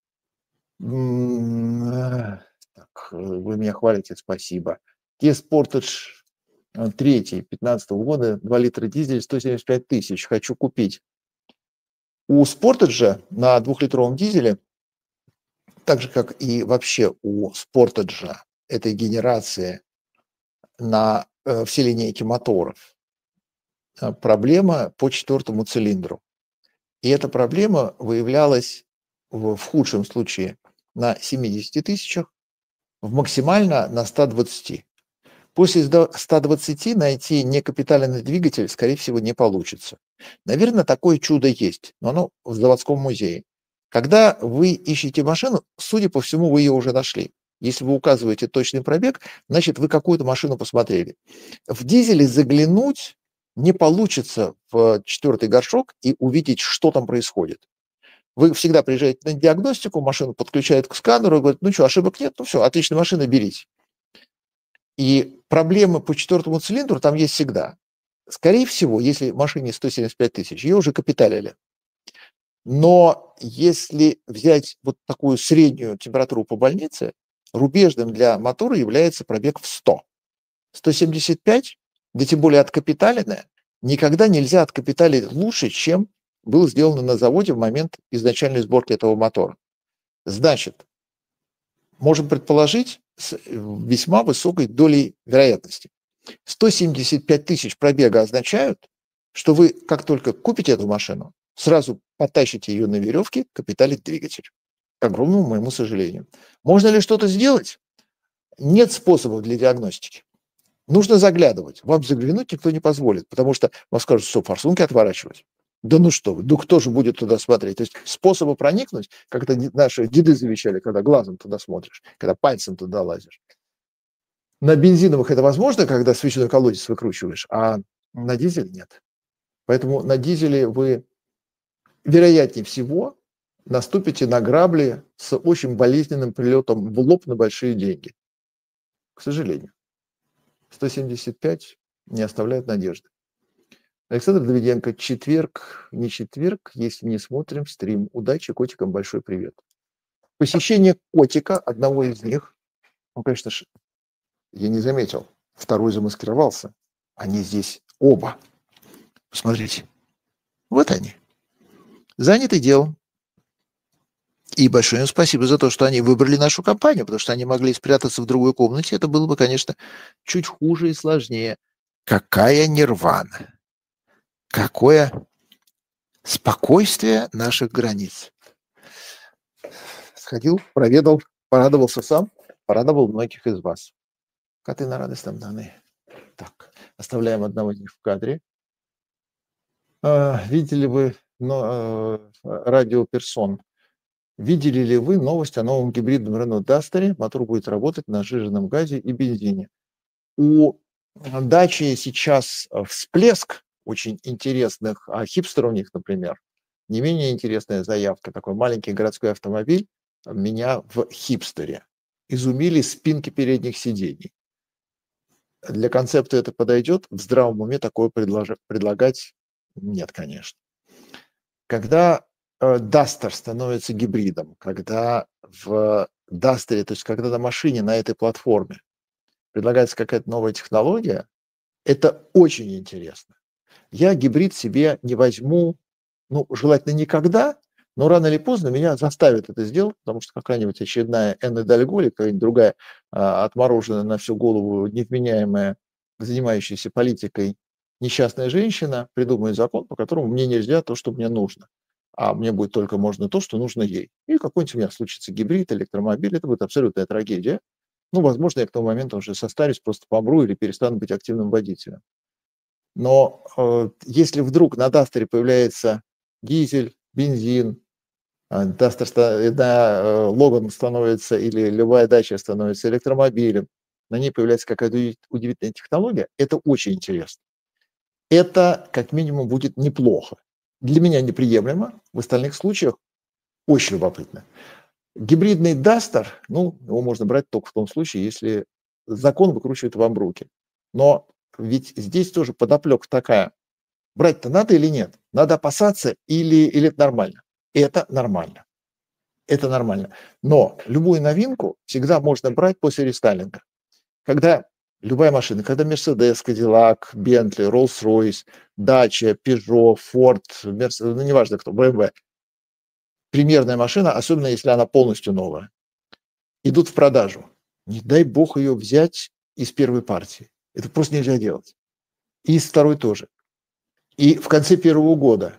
S1: Так, вы меня хвалите, спасибо. Kia Sportage три пятнадцатого года, два литра дизель, сто семьдесят пять тысяч. Хочу купить. У Sportage на двухлитровом дизеле, так же как и вообще у Sportage этой генерации на э, все линейки моторов, проблема по четвертому цилиндру. И эта проблема выявлялась в, в худшем случае на семидесяти тысячах, в максимально на ста двадцати. После ста двадцати найти некапитальный двигатель, скорее всего, не получится. Наверное, такое чудо есть, но оно в заводском музее. Когда вы ищете машину, судя по всему, вы ее уже нашли. Если вы указываете точный пробег, значит, вы какую-то машину посмотрели. В дизеле заглянуть не получится в четвертый горшок и увидеть, что там происходит. Вы всегда приезжаете на диагностику, машину подключают к сканеру и говорят, ну что, ошибок нет, ну все, отличная машина, берите. И проблемы по четвертому цилиндру там есть всегда. Скорее всего, если машине сто семьдесят пять тысяч, ее уже капиталили. Но если взять вот такую среднюю температуру по больнице, рубежным для мотора является пробег в сто. сто семьдесят пять, да тем более откапиталенная, никогда нельзя откапиталить лучше, чем было сделано на заводе в момент изначальной сборки этого мотора. Значит, можем предположить с весьма высокой долей вероятности. сто семьдесят пять тысяч пробега означают, что вы, как только купите эту машину, сразу потащите ее на веревке капиталить двигатель. К огромному моему сожалению. Можно ли что-то сделать? Нет способов для диагностики. Нужно заглядывать. Вам заглянуть никто не позволит, потому что вам скажут, что форсунки отворачивать. Да ну что вы, ну кто же будет туда смотреть? То есть способы проникнуть, как это наши деды завещали, когда глазом туда смотришь, когда пальцем туда лазишь. На бензиновых это возможно, когда свечной колодец выкручиваешь, а на дизеле нет. Поэтому на дизеле вы, вероятнее всего, наступите на грабли с очень болезненным прилетом в лоб на большие деньги. К сожалению. сто семьдесят пять не оставляет надежды. Александр Давиденко, четверг, не четверг, если не смотрим стрим. Удачи, котикам большой привет. Посещение котика, одного из них, ну, конечно, я не заметил, второй замаскировался. Они здесь оба. Посмотрите. Вот они. Заняты делом. И большое им спасибо за то, что они выбрали нашу компанию, потому что они могли спрятаться в другой комнате. Это было бы, конечно, чуть хуже и сложнее. Какая нирвана. Какое спокойствие наших границ. Сходил, проведал, порадовался сам, порадовал многих из вас. Коты на радостном даны. Так, оставляем одного из них в кадре. А, видели ли вы но, а, радио Персон? Видели ли вы новость о новом гибридном Renault Duster? Мотор будет работать на сжиженном газе и бензине. У Дачи сейчас всплеск очень интересных, а хипстер у них, например, не менее интересная заявка. Такой маленький городской автомобиль меня в хипстере. Изумили спинки передних сидений. Для концепта это подойдет? В здравом уме такое предлож... предлагать нет, конечно. Когда э, Duster становится гибридом, когда в Duster, то есть когда на машине, на этой платформе предлагается какая-то новая технология, это очень интересно. Я гибрид себе не возьму, ну, желательно никогда, но рано или поздно меня заставят это сделать, потому что какая-нибудь очередная Энна Дальголи, какая-нибудь другая а, отмороженная на всю голову, невменяемая, занимающаяся политикой несчастная женщина придумает закон, по которому мне нельзя то, что мне нужно, а мне будет только можно то, что нужно ей. И какой-нибудь у меня случится гибрид, электромобиль, это будет абсолютная трагедия. Ну, возможно, я к тому моменту уже состарюсь, просто помру или перестану быть активным водителем. Но э, если вдруг на Дастере появляется дизель, бензин, э, Дастер, да, э, Логан становится или любая дача становится электромобилем, на ней появляется какая-то удивительная технология, это очень интересно. Это как минимум будет неплохо. Для меня неприемлемо, в остальных случаях очень любопытно. Гибридный Duster, ну, его можно брать только в том случае, если закон выкручивает вам руки. Но ведь здесь тоже подоплека такая. Брать-то надо или нет? Надо опасаться или, или это нормально? Это нормально. Это нормально. Но любую новинку всегда можно брать после рестайлинга. Когда любая машина, когда Mercedes, Cadillac, Bentley, Rolls-Royce, Dacia, Peugeot, Ford, Mercedes, ну, неважно кто, бэ эм вэ, примерная машина, особенно если она полностью новая, идут в продажу. Не дай бог ее взять из первой партии. Это просто нельзя делать. И из второй тоже. И в конце первого года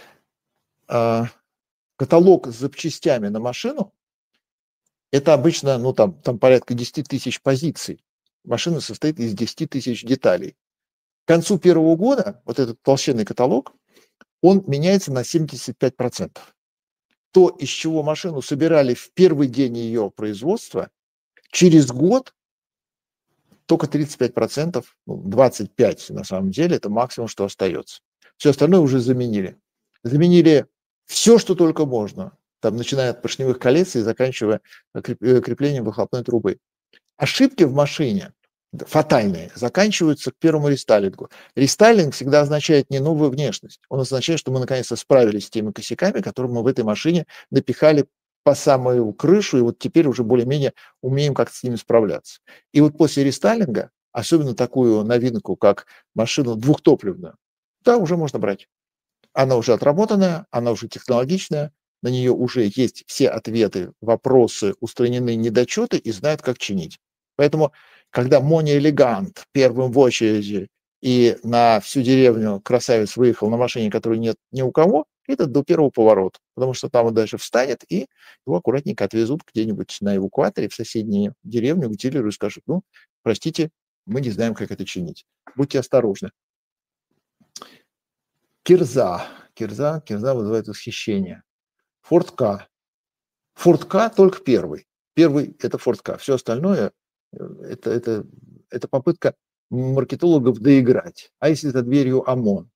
S1: э, каталог с запчастями на машину, это обычно, ну там, там порядка десять тысяч позиций. Машина состоит из десять тысяч деталей. К концу первого года вот этот толщенный каталог, он меняется на семьдесят пять процентов. То, из чего машину собирали в первый день ее производства, через год только тридцать пять процентов, ну, двадцать пять процентов на самом деле, это максимум, что остается. Все остальное уже заменили. Заменили все, что только можно, там, начиная от поршневых колец и заканчивая креплением выхлопной трубы. Ошибки в машине фатальные заканчиваются к первому рестайлингу. Рестайлинг всегда означает не новую внешность, он означает, что мы наконец-то справились с теми косяками, которые мы в этой машине напихали по самую крышу, и вот теперь уже более-менее умеем как-то с ними справляться. И вот после рестайлинга, особенно такую новинку, как машину двухтопливную, да, уже можно брать. Она уже отработанная, она уже технологичная, на нее уже есть все ответы, вопросы, устранены недочеты и знают, как чинить. Поэтому, когда Мони Элегант первым в очереди и на всю деревню красавец выехал на машине, которой нет ни у кого, это до первого поворота, потому что там он дальше встанет, и его аккуратненько отвезут где-нибудь на эвакуаторе в соседнюю деревню к дилеру и скажут: ну, простите, мы не знаем, как это чинить. Будьте осторожны. Кирза. Кирза, Кирза вызывает восхищение. Форд К. Форд К только первый. Первый – это Форд К. Все остальное – это, это, это попытка маркетологов доиграть. А если за дверью ОМОН?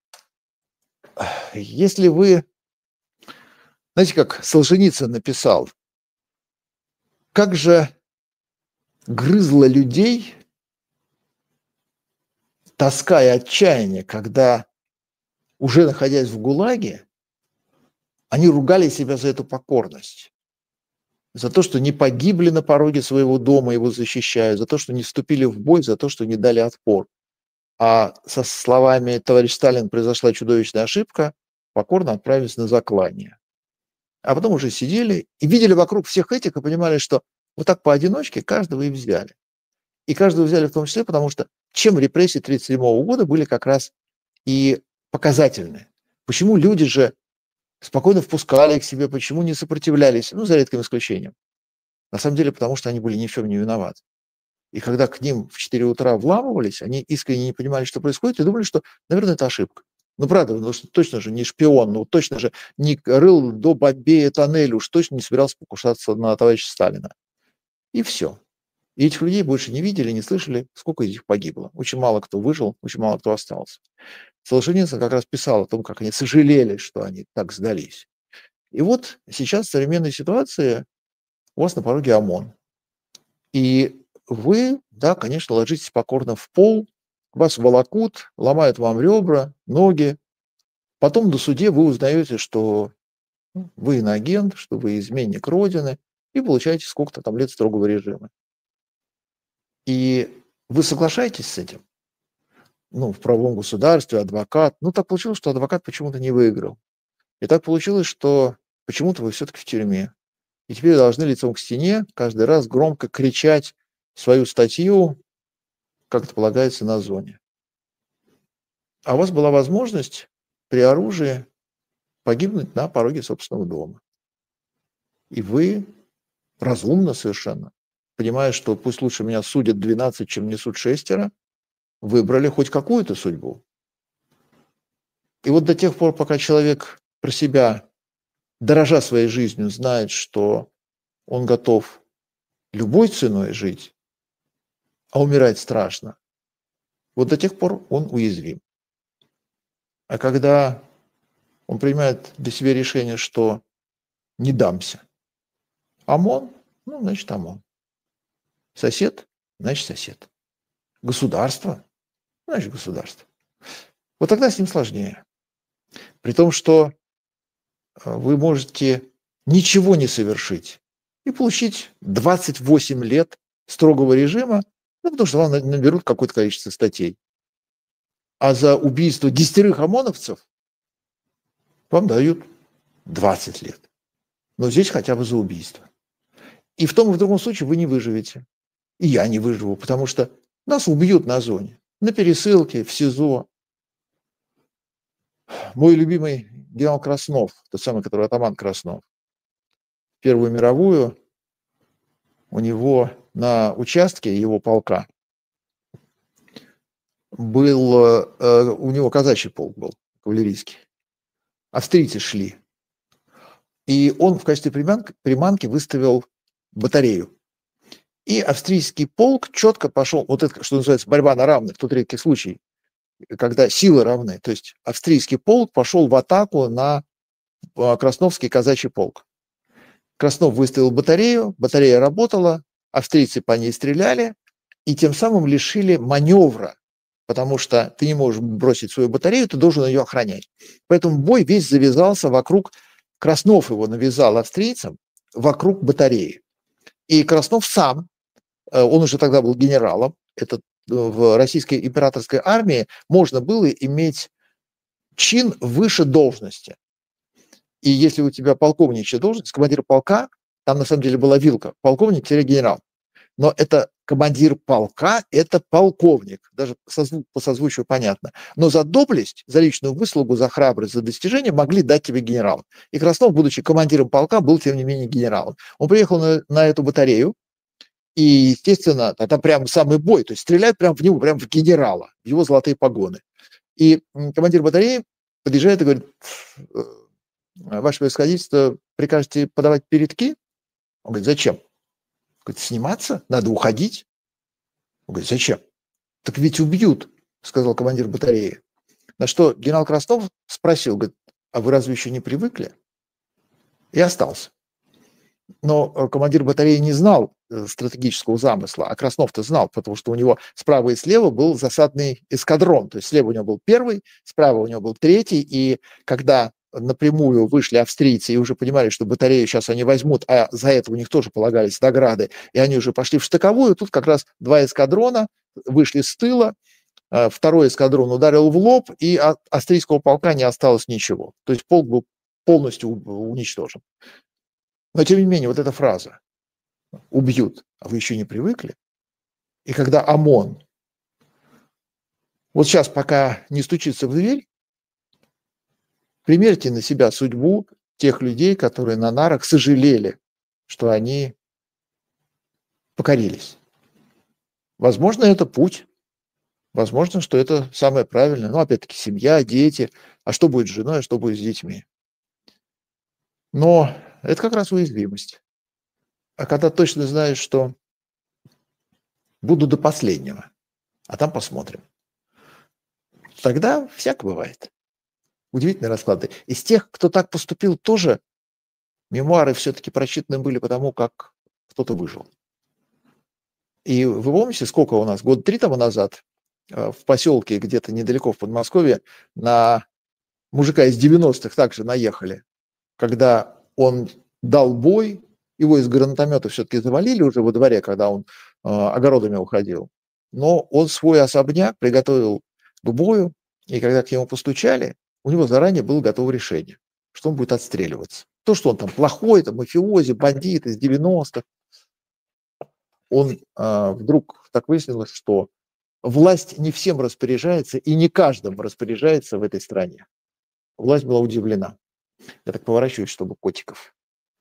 S1: Если вы... Знаете, как Солженицын написал, как же грызло людей тоска и отчаяние, когда, уже находясь в ГУЛАГе, они ругали себя за эту покорность, за то, что не погибли на пороге своего дома, его защищая, за то, что не вступили в бой, за то, что не дали отпор. А со словами «товарищ Сталин, произошла чудовищная ошибка», покорно отправились на заклание. А потом уже сидели и видели вокруг всех этих и понимали, что вот так поодиночке каждого и взяли. И каждого взяли в том числе, потому что чем репрессии тысяча девятьсот тридцать седьмого года были как раз и показательны. Почему люди же спокойно впускали их к себе, почему не сопротивлялись, ну, за редким исключением. На самом деле, потому что они были ни в чем не виноваты. И когда к ним в четыре утра вламывались, они искренне не понимали, что происходит, и думали, что, наверное, это ошибка. Ну, правда, ну, что точно же не шпион, ну, точно же не рыл до Бомбея тоннель, уж точно не собирался покушаться на товарища Сталина. И все. И этих людей больше не видели, не слышали, сколько из них погибло. Очень мало кто выжил, очень мало кто остался. Солженицын как раз писал о том, как они сожалели, что они так сдались. И вот сейчас в современной ситуации у вас на пороге ОМОН. И вы, да, конечно, ложитесь покорно в пол, вас волокут, ломают вам ребра, ноги. Потом на суде вы узнаете, что вы иноагент, что вы изменник Родины, и получаете сколько-то там лет строгого режима. И вы соглашаетесь с этим? Ну, в правовом государстве, адвокат. Ну, так получилось, что адвокат почему-то не выиграл. И так получилось, что почему-то вы все-таки в тюрьме. И теперь должны лицом к стене каждый раз громко кричать свою статью, как это полагается, на зоне. А у вас была возможность при оружии погибнуть на пороге собственного дома. И вы разумно совершенно, понимая, что пусть лучше меня судят двенадцать, чем несут шестеро, выбрали хоть какую-то судьбу. И вот до тех пор, пока человек про себя, дорожа своей жизнью, знает, что он готов любой ценой жить, а умирать страшно, вот до тех пор он уязвим. А когда он принимает для себя решение, что не дамся, ОМОН, ну, значит, ОМОН. Сосед, значит, сосед. Государство, значит, государство. Вот тогда с ним сложнее. При том, что вы можете ничего не совершить и получить двадцать восемь лет строгого режима, ну, потому что вам наберут какое-то количество статей. А за убийство десятерых ОМОНовцев вам дают двадцать лет. Но здесь хотя бы за убийство. И в том и в другом случае вы не выживете. И я не выживу, потому что нас убьют на зоне, на пересылке, в СИЗО. Мой любимый генерал Краснов, тот самый, который атаман Краснов, Первую мировую, у него на участке его полка был, э, у него казачий полк был, кавалерийский. Австрийцы шли. И он в качестве приманки, приманки выставил батарею. И австрийский полк четко пошел, вот это, что называется, борьба на равных, тот редкий случай, когда силы равны. То есть австрийский полк пошел в атаку на Красновский казачий полк. Краснов выставил батарею, батарея работала, австрийцы по ней стреляли и тем самым лишили маневра, потому что ты не можешь бросить свою батарею, ты должен ее охранять. Поэтому бой весь завязался вокруг, Краснов его навязал австрийцам, вокруг батареи. И Краснов сам, он уже тогда был генералом, это в российской императорской армии можно было иметь чин выше должности. И если у тебя полковничья должность, командир полка, там на самом деле была вилка, полковник-генерал. Но это командир полка, это полковник. Даже созву, по созвучию понятно. Но за доблесть, за личную выслугу, за храбрость, за достижение могли дать тебе генерал. И Краснов, будучи командиром полка, был, тем не менее, генералом. Он приехал на, на эту батарею, и, естественно, там прям самый бой, то есть стреляют прям в него, прям в генерала, в его золотые погоны. И командир батареи подъезжает и говорит: ваше превосходительство, прикажете подавать передки? Он говорит: зачем? Говорит: сниматься? Надо уходить. Он говорит: зачем? Так ведь убьют, сказал командир батареи. На что генерал Краснов спросил, говорит: а вы разве еще не привыкли? И остался. Но командир батареи не знал стратегического замысла, а Краснов-то знал, потому что у него справа и слева был засадный эскадрон. То есть слева у него был первый, справа у него был третий, и когда напрямую вышли австрийцы и уже понимали, что батарею сейчас они возьмут, а за это у них тоже полагались награды, и они уже пошли в штыковую, тут как раз два эскадрона вышли с тыла, второй эскадрон ударил в лоб, и от австрийского полка не осталось ничего. То есть полк был полностью уничтожен. Но тем не менее, вот эта фраза «убьют», а вы еще не привыкли? И когда ОМОН вот сейчас пока не стучится в дверь, примерьте на себя судьбу тех людей, которые на нарах сожалели, что они покорились. Возможно, это путь. Возможно, что это самое правильное. Но опять-таки семья, дети. А что будет с женой, а что будет с детьми? Но это как раз уязвимость. А когда точно знаешь, что буду до последнего, а там посмотрим, тогда всяко бывает. Удивительные расклады. Из тех, кто так поступил, тоже мемуары все-таки прочитаны были потому, как кто-то выжил. И вы помните, сколько у нас, год три тому назад, в поселке где-то недалеко в Подмосковье, на мужика из девяностых также наехали, когда он дал бой, его из гранатомета все-таки завалили уже во дворе, когда он э, огородами уходил. Но он свой особняк приготовил к бою, и когда к нему постучали, у него заранее было готово решение, что он будет отстреливаться. То, что он там плохой, там мафиози, бандит из девяностых, он э, вдруг так выяснилось, что власть не всем распоряжается и не каждым распоряжается в этой стране. Власть была удивлена. Я так поворачиваюсь, чтобы котиков.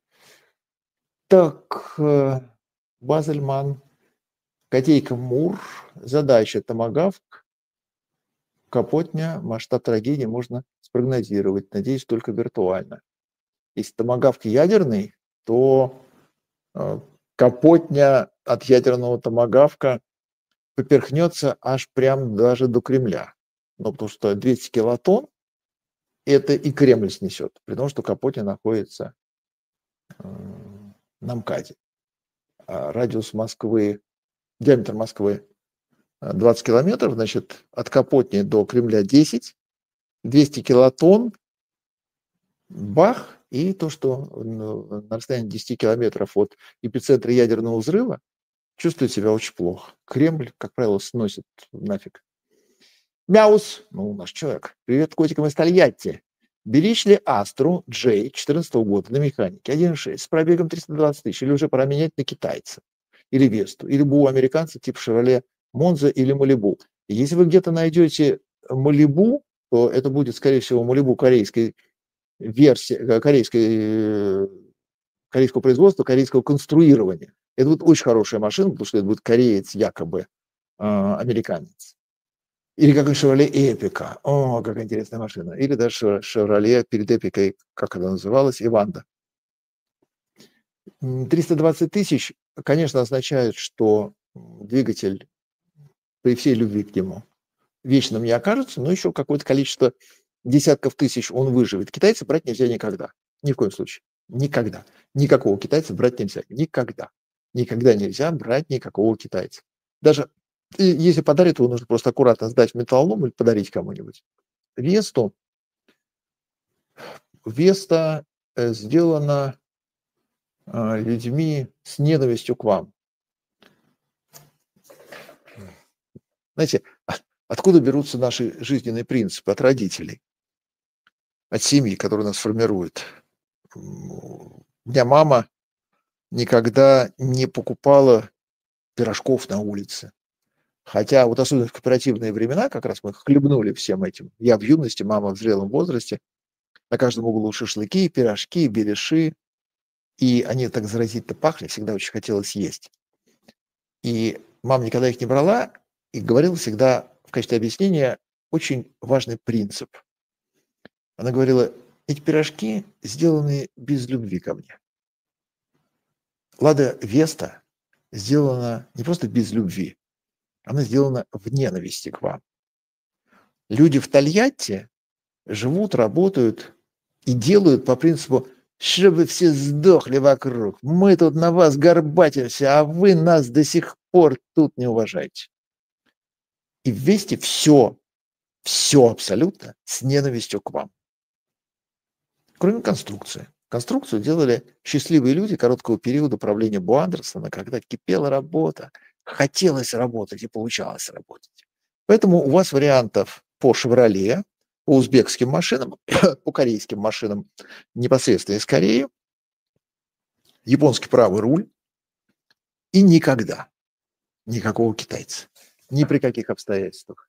S1: Так, э, Базельман, Котейка Мур, задача томагавк, Капотня, масштаб трагедии можно спрогнозировать, надеюсь, только виртуально. Если томагавк ядерный, то э, Капотня от ядерного томагавка поперхнется аж прям даже до Кремля. Ну, потому что двести килотонн это и Кремль снесет, при том, что Капотня находится э, на МКАДе. А радиус Москвы, диаметр Москвы двадцать километров, значит, от Капотни до Кремля десять, двести килотонн, бах, и то, что на расстоянии десяти километров от эпицентра ядерного взрыва чувствует себя очень плохо. Кремль, как правило, сносит нафиг. Мяус, ну, наш человек. Привет котикам из Тольятти. Беречь ли Астру Джей две тысячи четырнадцатого года на механике один и шесть с пробегом триста двадцать тысяч, или уже пора менять на китайца, или Весту, или БУ американца типа Шевроле Монза или Малибу. И если вы где-то найдете Малибу, то это будет, скорее всего, Малибу корейской версии, корейской, корейского производства, корейского конструирования. Это будет очень хорошая машина, потому что это будет кореец, якобы американец. Или как Шевроле Эпика. О, как интересная машина. Или даже Шевроле перед Эпикой, как она называлась, Иванда. триста двадцать тысяч, конечно, означает, что двигатель при всей любви к нему вечным не окажется, но еще какое-то количество десятков тысяч он выживет. Китайца брать нельзя никогда. Ни в коем случае. Никогда. Никакого китайца брать нельзя. Никогда. Никогда нельзя брать никакого китайца. Даже если подарит, его нужно просто аккуратно сдать в металлолом или подарить кому-нибудь. Весту. Веста сделана людьми с ненавистью к вам. Знаете, откуда берутся наши жизненные принципы? От родителей. от семьи, которая нас формирует. У меня мама никогда не покупала пирожков на улице. Хотя вот особенно в кооперативные времена как раз мы хлебнули всем этим. Я в юности, мама в зрелом возрасте. На каждом углу шашлыки, пирожки, беляши. И они так заразительно пахли, всегда очень хотелось есть. И мама никогда их не брала и говорила всегда в качестве объяснения очень важный принцип. Она говорила: эти пирожки сделаны без любви ко мне. Лада Веста сделана не просто без любви, она сделана в ненависти к вам. Люди в Тольятти живут, работают и делают по принципу: чтобы все сдохли вокруг, мы тут на вас горбатимся, а вы нас до сих пор тут не уважаете. И в Весте все, все абсолютно с ненавистью к вам. Кроме конструкции. Конструкцию делали счастливые люди короткого периода правления Бо Андерсона, когда кипела работа, хотелось работать и получалось работать. Поэтому у вас вариантов по «Шевроле», по узбекским машинам, по корейским машинам непосредственно из Кореи, японский правый руль и никогда никакого китайца. Ни при каких обстоятельствах.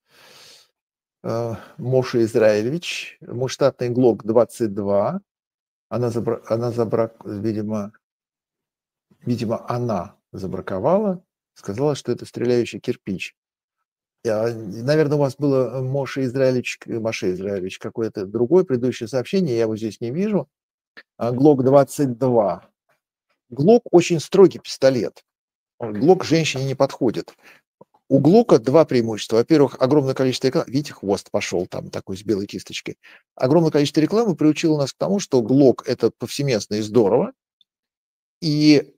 S1: Моша Израилевич, мой штатный Глок двадцать два, она, забра... она забрак... видимо, видимо, она забраковала, сказала, что это стреляющий кирпич. Я... Наверное, у вас было Моша Израилевич, Моша Израилевич, какое-то другое предыдущее сообщение, я его здесь не вижу. Глок двадцать два. Глок очень строгий пистолет. Глок женщине не подходит. У Глока два преимущества. Во-первых, огромное количество рекламы. Видите, хвост пошел там такой с белой кисточкой. Огромное количество рекламы приучило нас к тому, что Глок – это повсеместно и здорово. И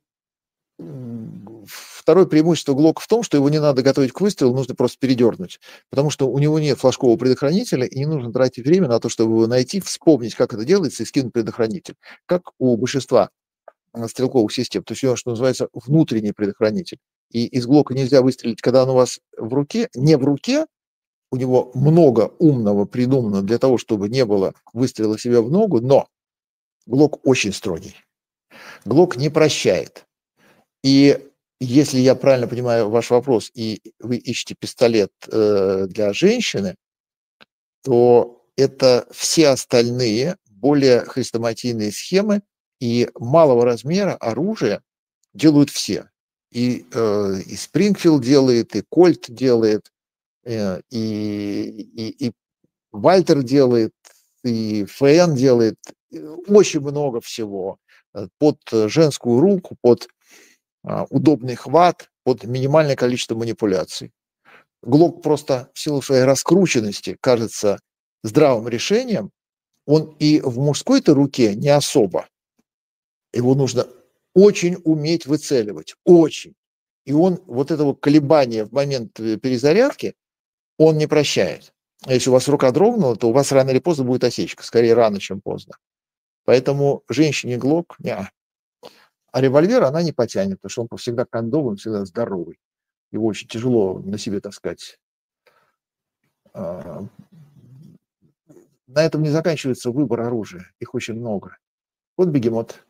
S1: второе преимущество Глока в том, что его не надо готовить к выстрелу, нужно просто передернуть. Потому что у него нет флажкового предохранителя, и не нужно тратить время на то, чтобы его найти, вспомнить, как это делается, и скинуть предохранитель. Как у большинства стрелковых систем. То есть у него, что называется, внутренний предохранитель. И из Глока нельзя выстрелить, когда он у вас в руке, не в руке, у него много умного придумано для того, чтобы не было выстрела себе в ногу, но Глок очень строгий. Глок не прощает. И если я правильно понимаю ваш вопрос, и вы ищете пистолет э, для женщины, то это все остальные более хрестоматийные схемы и малого размера оружия делают все. И, э, и Спрингфилд делает, и Кольт делает, э, и, и, и Вальтер делает, и ФН делает. Очень много всего. Под женскую руку, под э, удобный хват, под минимальное количество манипуляций. Глок просто в силу своей раскрученности кажется здравым решением. Он и в мужской-то руке не особо. Его нужно очень уметь выцеливать, очень. И он вот этого колебания в момент перезарядки, он не прощает. А если у вас рука дрогнула, то у вас рано или поздно будет осечка. Скорее рано, чем поздно. Поэтому женщине Глок, не. А револьвер она не потянет, потому что он всегда кондовый, он всегда здоровый. Его очень тяжело на себе таскать. На этом не заканчивается выбор оружия. Их очень много. Вот бегемот.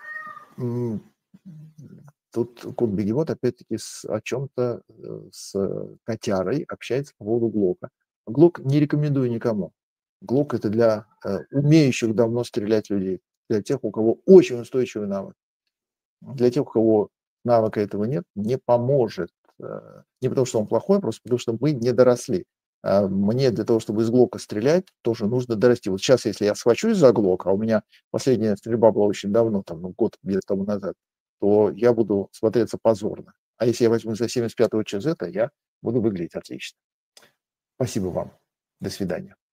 S1: Тут кот Бегемот опять-таки с, о чем-то с котярой общается по поводу Глока. Глок не рекомендую никому. Глок это для э, умеющих давно стрелять людей, для тех, у кого очень устойчивый навык. Для тех, у кого навыка этого нет, не поможет. Э, не потому, что он плохой, а просто потому, что мы не доросли. А мне для того, чтобы из Глока стрелять, тоже нужно дорасти. Вот сейчас, если я схвачусь за Глок, а у меня последняя стрельба была очень давно, там, ну, год где-то тому назад, то я буду смотреться позорно. А если я возьму за семьдесят пятого ЧЗ, я буду выглядеть отлично. Спасибо вам. До свидания.